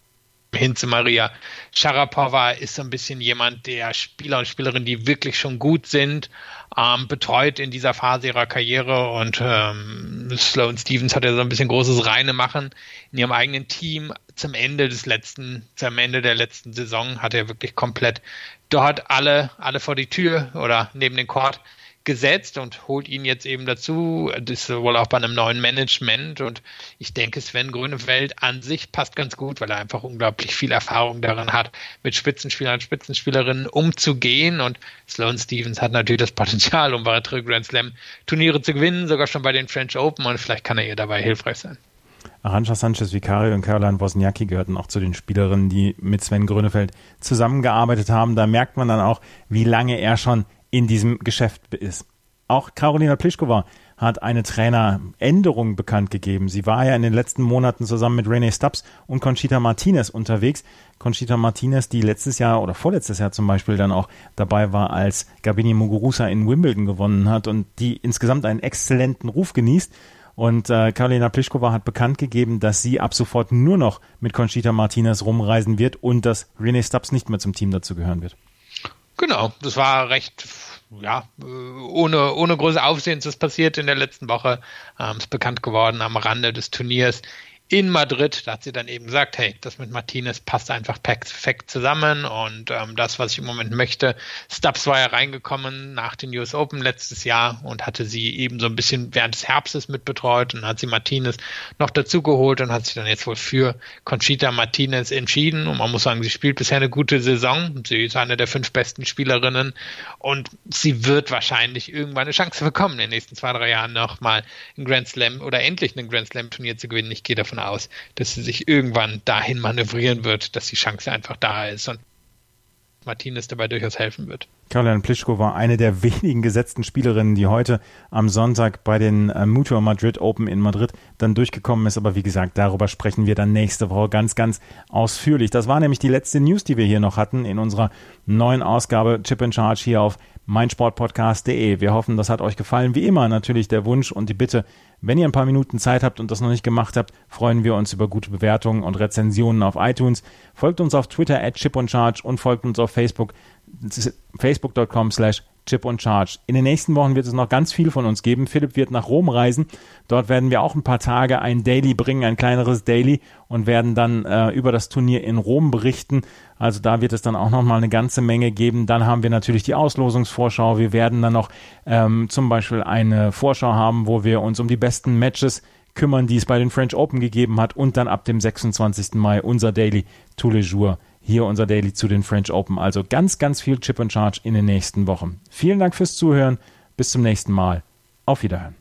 hin zu Maria Sharapova, ist so ein bisschen jemand, der Spieler und Spielerinnen, die wirklich schon gut sind, ähm, betreut in dieser Phase ihrer Karriere, und ähm, Sloane Stephens hatte so ein bisschen großes Reinemachen in ihrem eigenen Team. Zum Ende des letzten, zum Ende der letzten Saison hat er wirklich komplett dort alle, alle vor die Tür oder neben den Court gesetzt und holt ihn jetzt eben dazu. Das ist wohl auch bei einem neuen Management, und ich denke, Sven Grönefeld an sich passt ganz gut, weil er einfach unglaublich viel Erfahrung darin hat, mit Spitzenspielern und Spitzenspielerinnen umzugehen, und Sloane Stephens hat natürlich das Potenzial, um weitere Grand Slam Turniere zu gewinnen, sogar schon bei den French Open, und vielleicht kann er ihr dabei hilfreich sein. Arantxa Sanchez Vicario und Caroline Wozniacki gehörten auch zu den Spielerinnen, die mit Sven Grönefeld zusammengearbeitet haben. Da merkt man dann auch, wie lange er schon in diesem Geschäft ist. Auch Karolina Pliskova hat eine Traineränderung bekannt gegeben. Sie war ja in den letzten Monaten zusammen mit Renee Stubbs und Conchita Martinez unterwegs. Conchita Martinez, die letztes Jahr oder vorletztes Jahr zum Beispiel dann auch dabei war, als Gabini Muguruza in Wimbledon gewonnen hat und die insgesamt einen exzellenten Ruf genießt. Und äh, Karolina Pliskova hat bekannt gegeben, dass sie ab sofort nur noch mit Conchita Martinez rumreisen wird und dass Renee Stubbs nicht mehr zum Team dazugehören wird. Genau, das war recht, ja, ohne, ohne große Aufsehen ist das passiert in der letzten Woche. Ähm, ist bekannt geworden am Rande des Turniers in Madrid. Da hat sie dann eben gesagt, hey, das mit Martinez passt einfach perfekt zusammen, und ähm, das, was ich im Moment möchte. Stubbs war ja reingekommen nach den U S Open letztes Jahr und hatte sie eben so ein bisschen während des Herbstes mitbetreut, und dann hat sie Martinez noch dazu geholt und hat sich dann jetzt wohl für Conchita Martinez entschieden, und man muss sagen, sie spielt bisher eine gute Saison. Sie ist eine der fünf besten Spielerinnen, und sie wird wahrscheinlich irgendwann eine Chance bekommen, in den nächsten zwei, drei Jahren nochmal ein Grand Slam oder endlich ein Grand Slam Turnier zu gewinnen. Ich gehe davon aus, dass sie sich irgendwann dahin manövrieren wird, dass die Chance einfach da ist und Martinez dabei durchaus helfen wird. Caroline Pliskova war eine der wenigen gesetzten Spielerinnen, die heute am Sonntag bei den äh, Mutua Madrid Open in Madrid dann durchgekommen ist. Aber wie gesagt, darüber sprechen wir dann nächste Woche ganz, ganz ausführlich. Das war nämlich die letzte News, die wir hier noch hatten in unserer neuen Ausgabe Chip in Charge hier auf meinsportpodcast punkt de. Wir hoffen, das hat euch gefallen. Wie immer natürlich der Wunsch und die Bitte, wenn ihr ein paar Minuten Zeit habt und das noch nicht gemacht habt, freuen wir uns über gute Bewertungen und Rezensionen auf iTunes. Folgt uns auf Twitter at Chip und Charge und folgt uns auf Facebook, facebook punkt com slash Chip und Charge. In den nächsten Wochen wird es noch ganz viel von uns geben. Philipp wird nach Rom reisen. Dort werden wir auch ein paar Tage ein Daily bringen, ein kleineres Daily, und werden dann äh, über das Turnier in Rom berichten. Also da wird es dann auch nochmal eine ganze Menge geben. Dann haben wir natürlich die Auslosungsvorschau. Wir werden dann noch ähm, zum Beispiel eine Vorschau haben, wo wir uns um die besten Matches kümmern, die es bei den French Open gegeben hat, und dann ab dem sechsundzwanzigsten Mai unser Daily tous les jours. Hier unser Daily zu den French Open. Also ganz, ganz viel Chip and Charge in den nächsten Wochen. Vielen Dank fürs Zuhören. Bis zum nächsten Mal. Auf Wiederhören.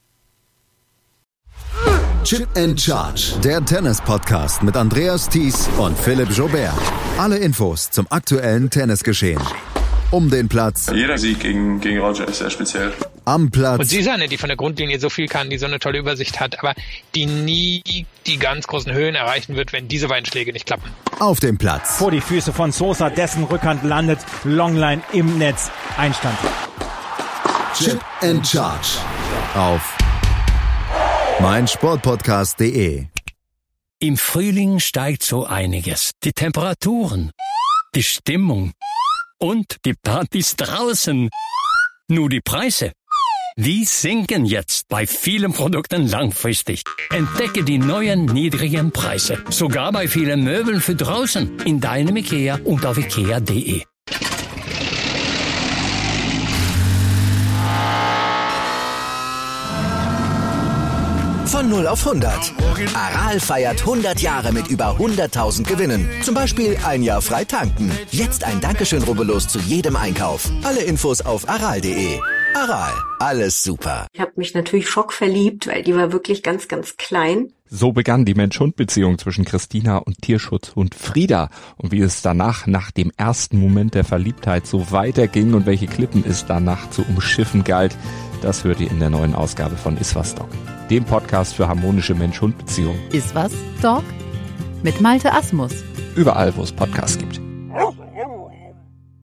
Chip and Charge, der Tennis-Podcast mit Andreas Thies und Philipp Joubert. Alle Infos zum aktuellen Tennisgeschehen. Um den Platz. Jeder Sieg gegen, gegen Roger ist sehr speziell. Am Platz. Und sie ist eine, die von der Grundlinie so viel kann, die so eine tolle Übersicht hat, aber die nie die ganz großen Höhen erreichen wird, wenn diese beiden Schläge nicht klappen. Auf dem Platz. Vor die Füße von Sosa, dessen Rückhand landet, Longline im Netz, Einstand. Chip and Charge auf meinsportpodcast punkt de. Im Frühling steigt so einiges. Die Temperaturen, die Stimmung und die Partys draußen. Nur die Preise, Die sinken jetzt bei vielen Produkten langfristig. Entdecke die neuen niedrigen Preise. Sogar bei vielen Möbeln für draußen. In deinem IKEA und auf ikea punkt de. Von null auf hundert. Aral feiert hundert Jahre mit über hunderttausend Gewinnen. Zum Beispiel ein Jahr frei tanken. Jetzt ein Dankeschön, rubbellos zu jedem Einkauf. Alle Infos auf aral punkt de. Aral, alles super. Ich habe mich natürlich schockverliebt, weil die war wirklich ganz, ganz klein. So begann die Mensch-Hund-Beziehung zwischen Christina und Tierschutzhund Frieda. Und wie es danach, nach dem ersten Moment der Verliebtheit, so weiterging und welche Klippen es danach zu umschiffen galt, das hört ihr in der neuen Ausgabe von Iswas Dog, dem Podcast für harmonische Mensch-Hund-Beziehungen. Iswas Dog? Mit Malte Asmus. Überall, wo es Podcasts gibt.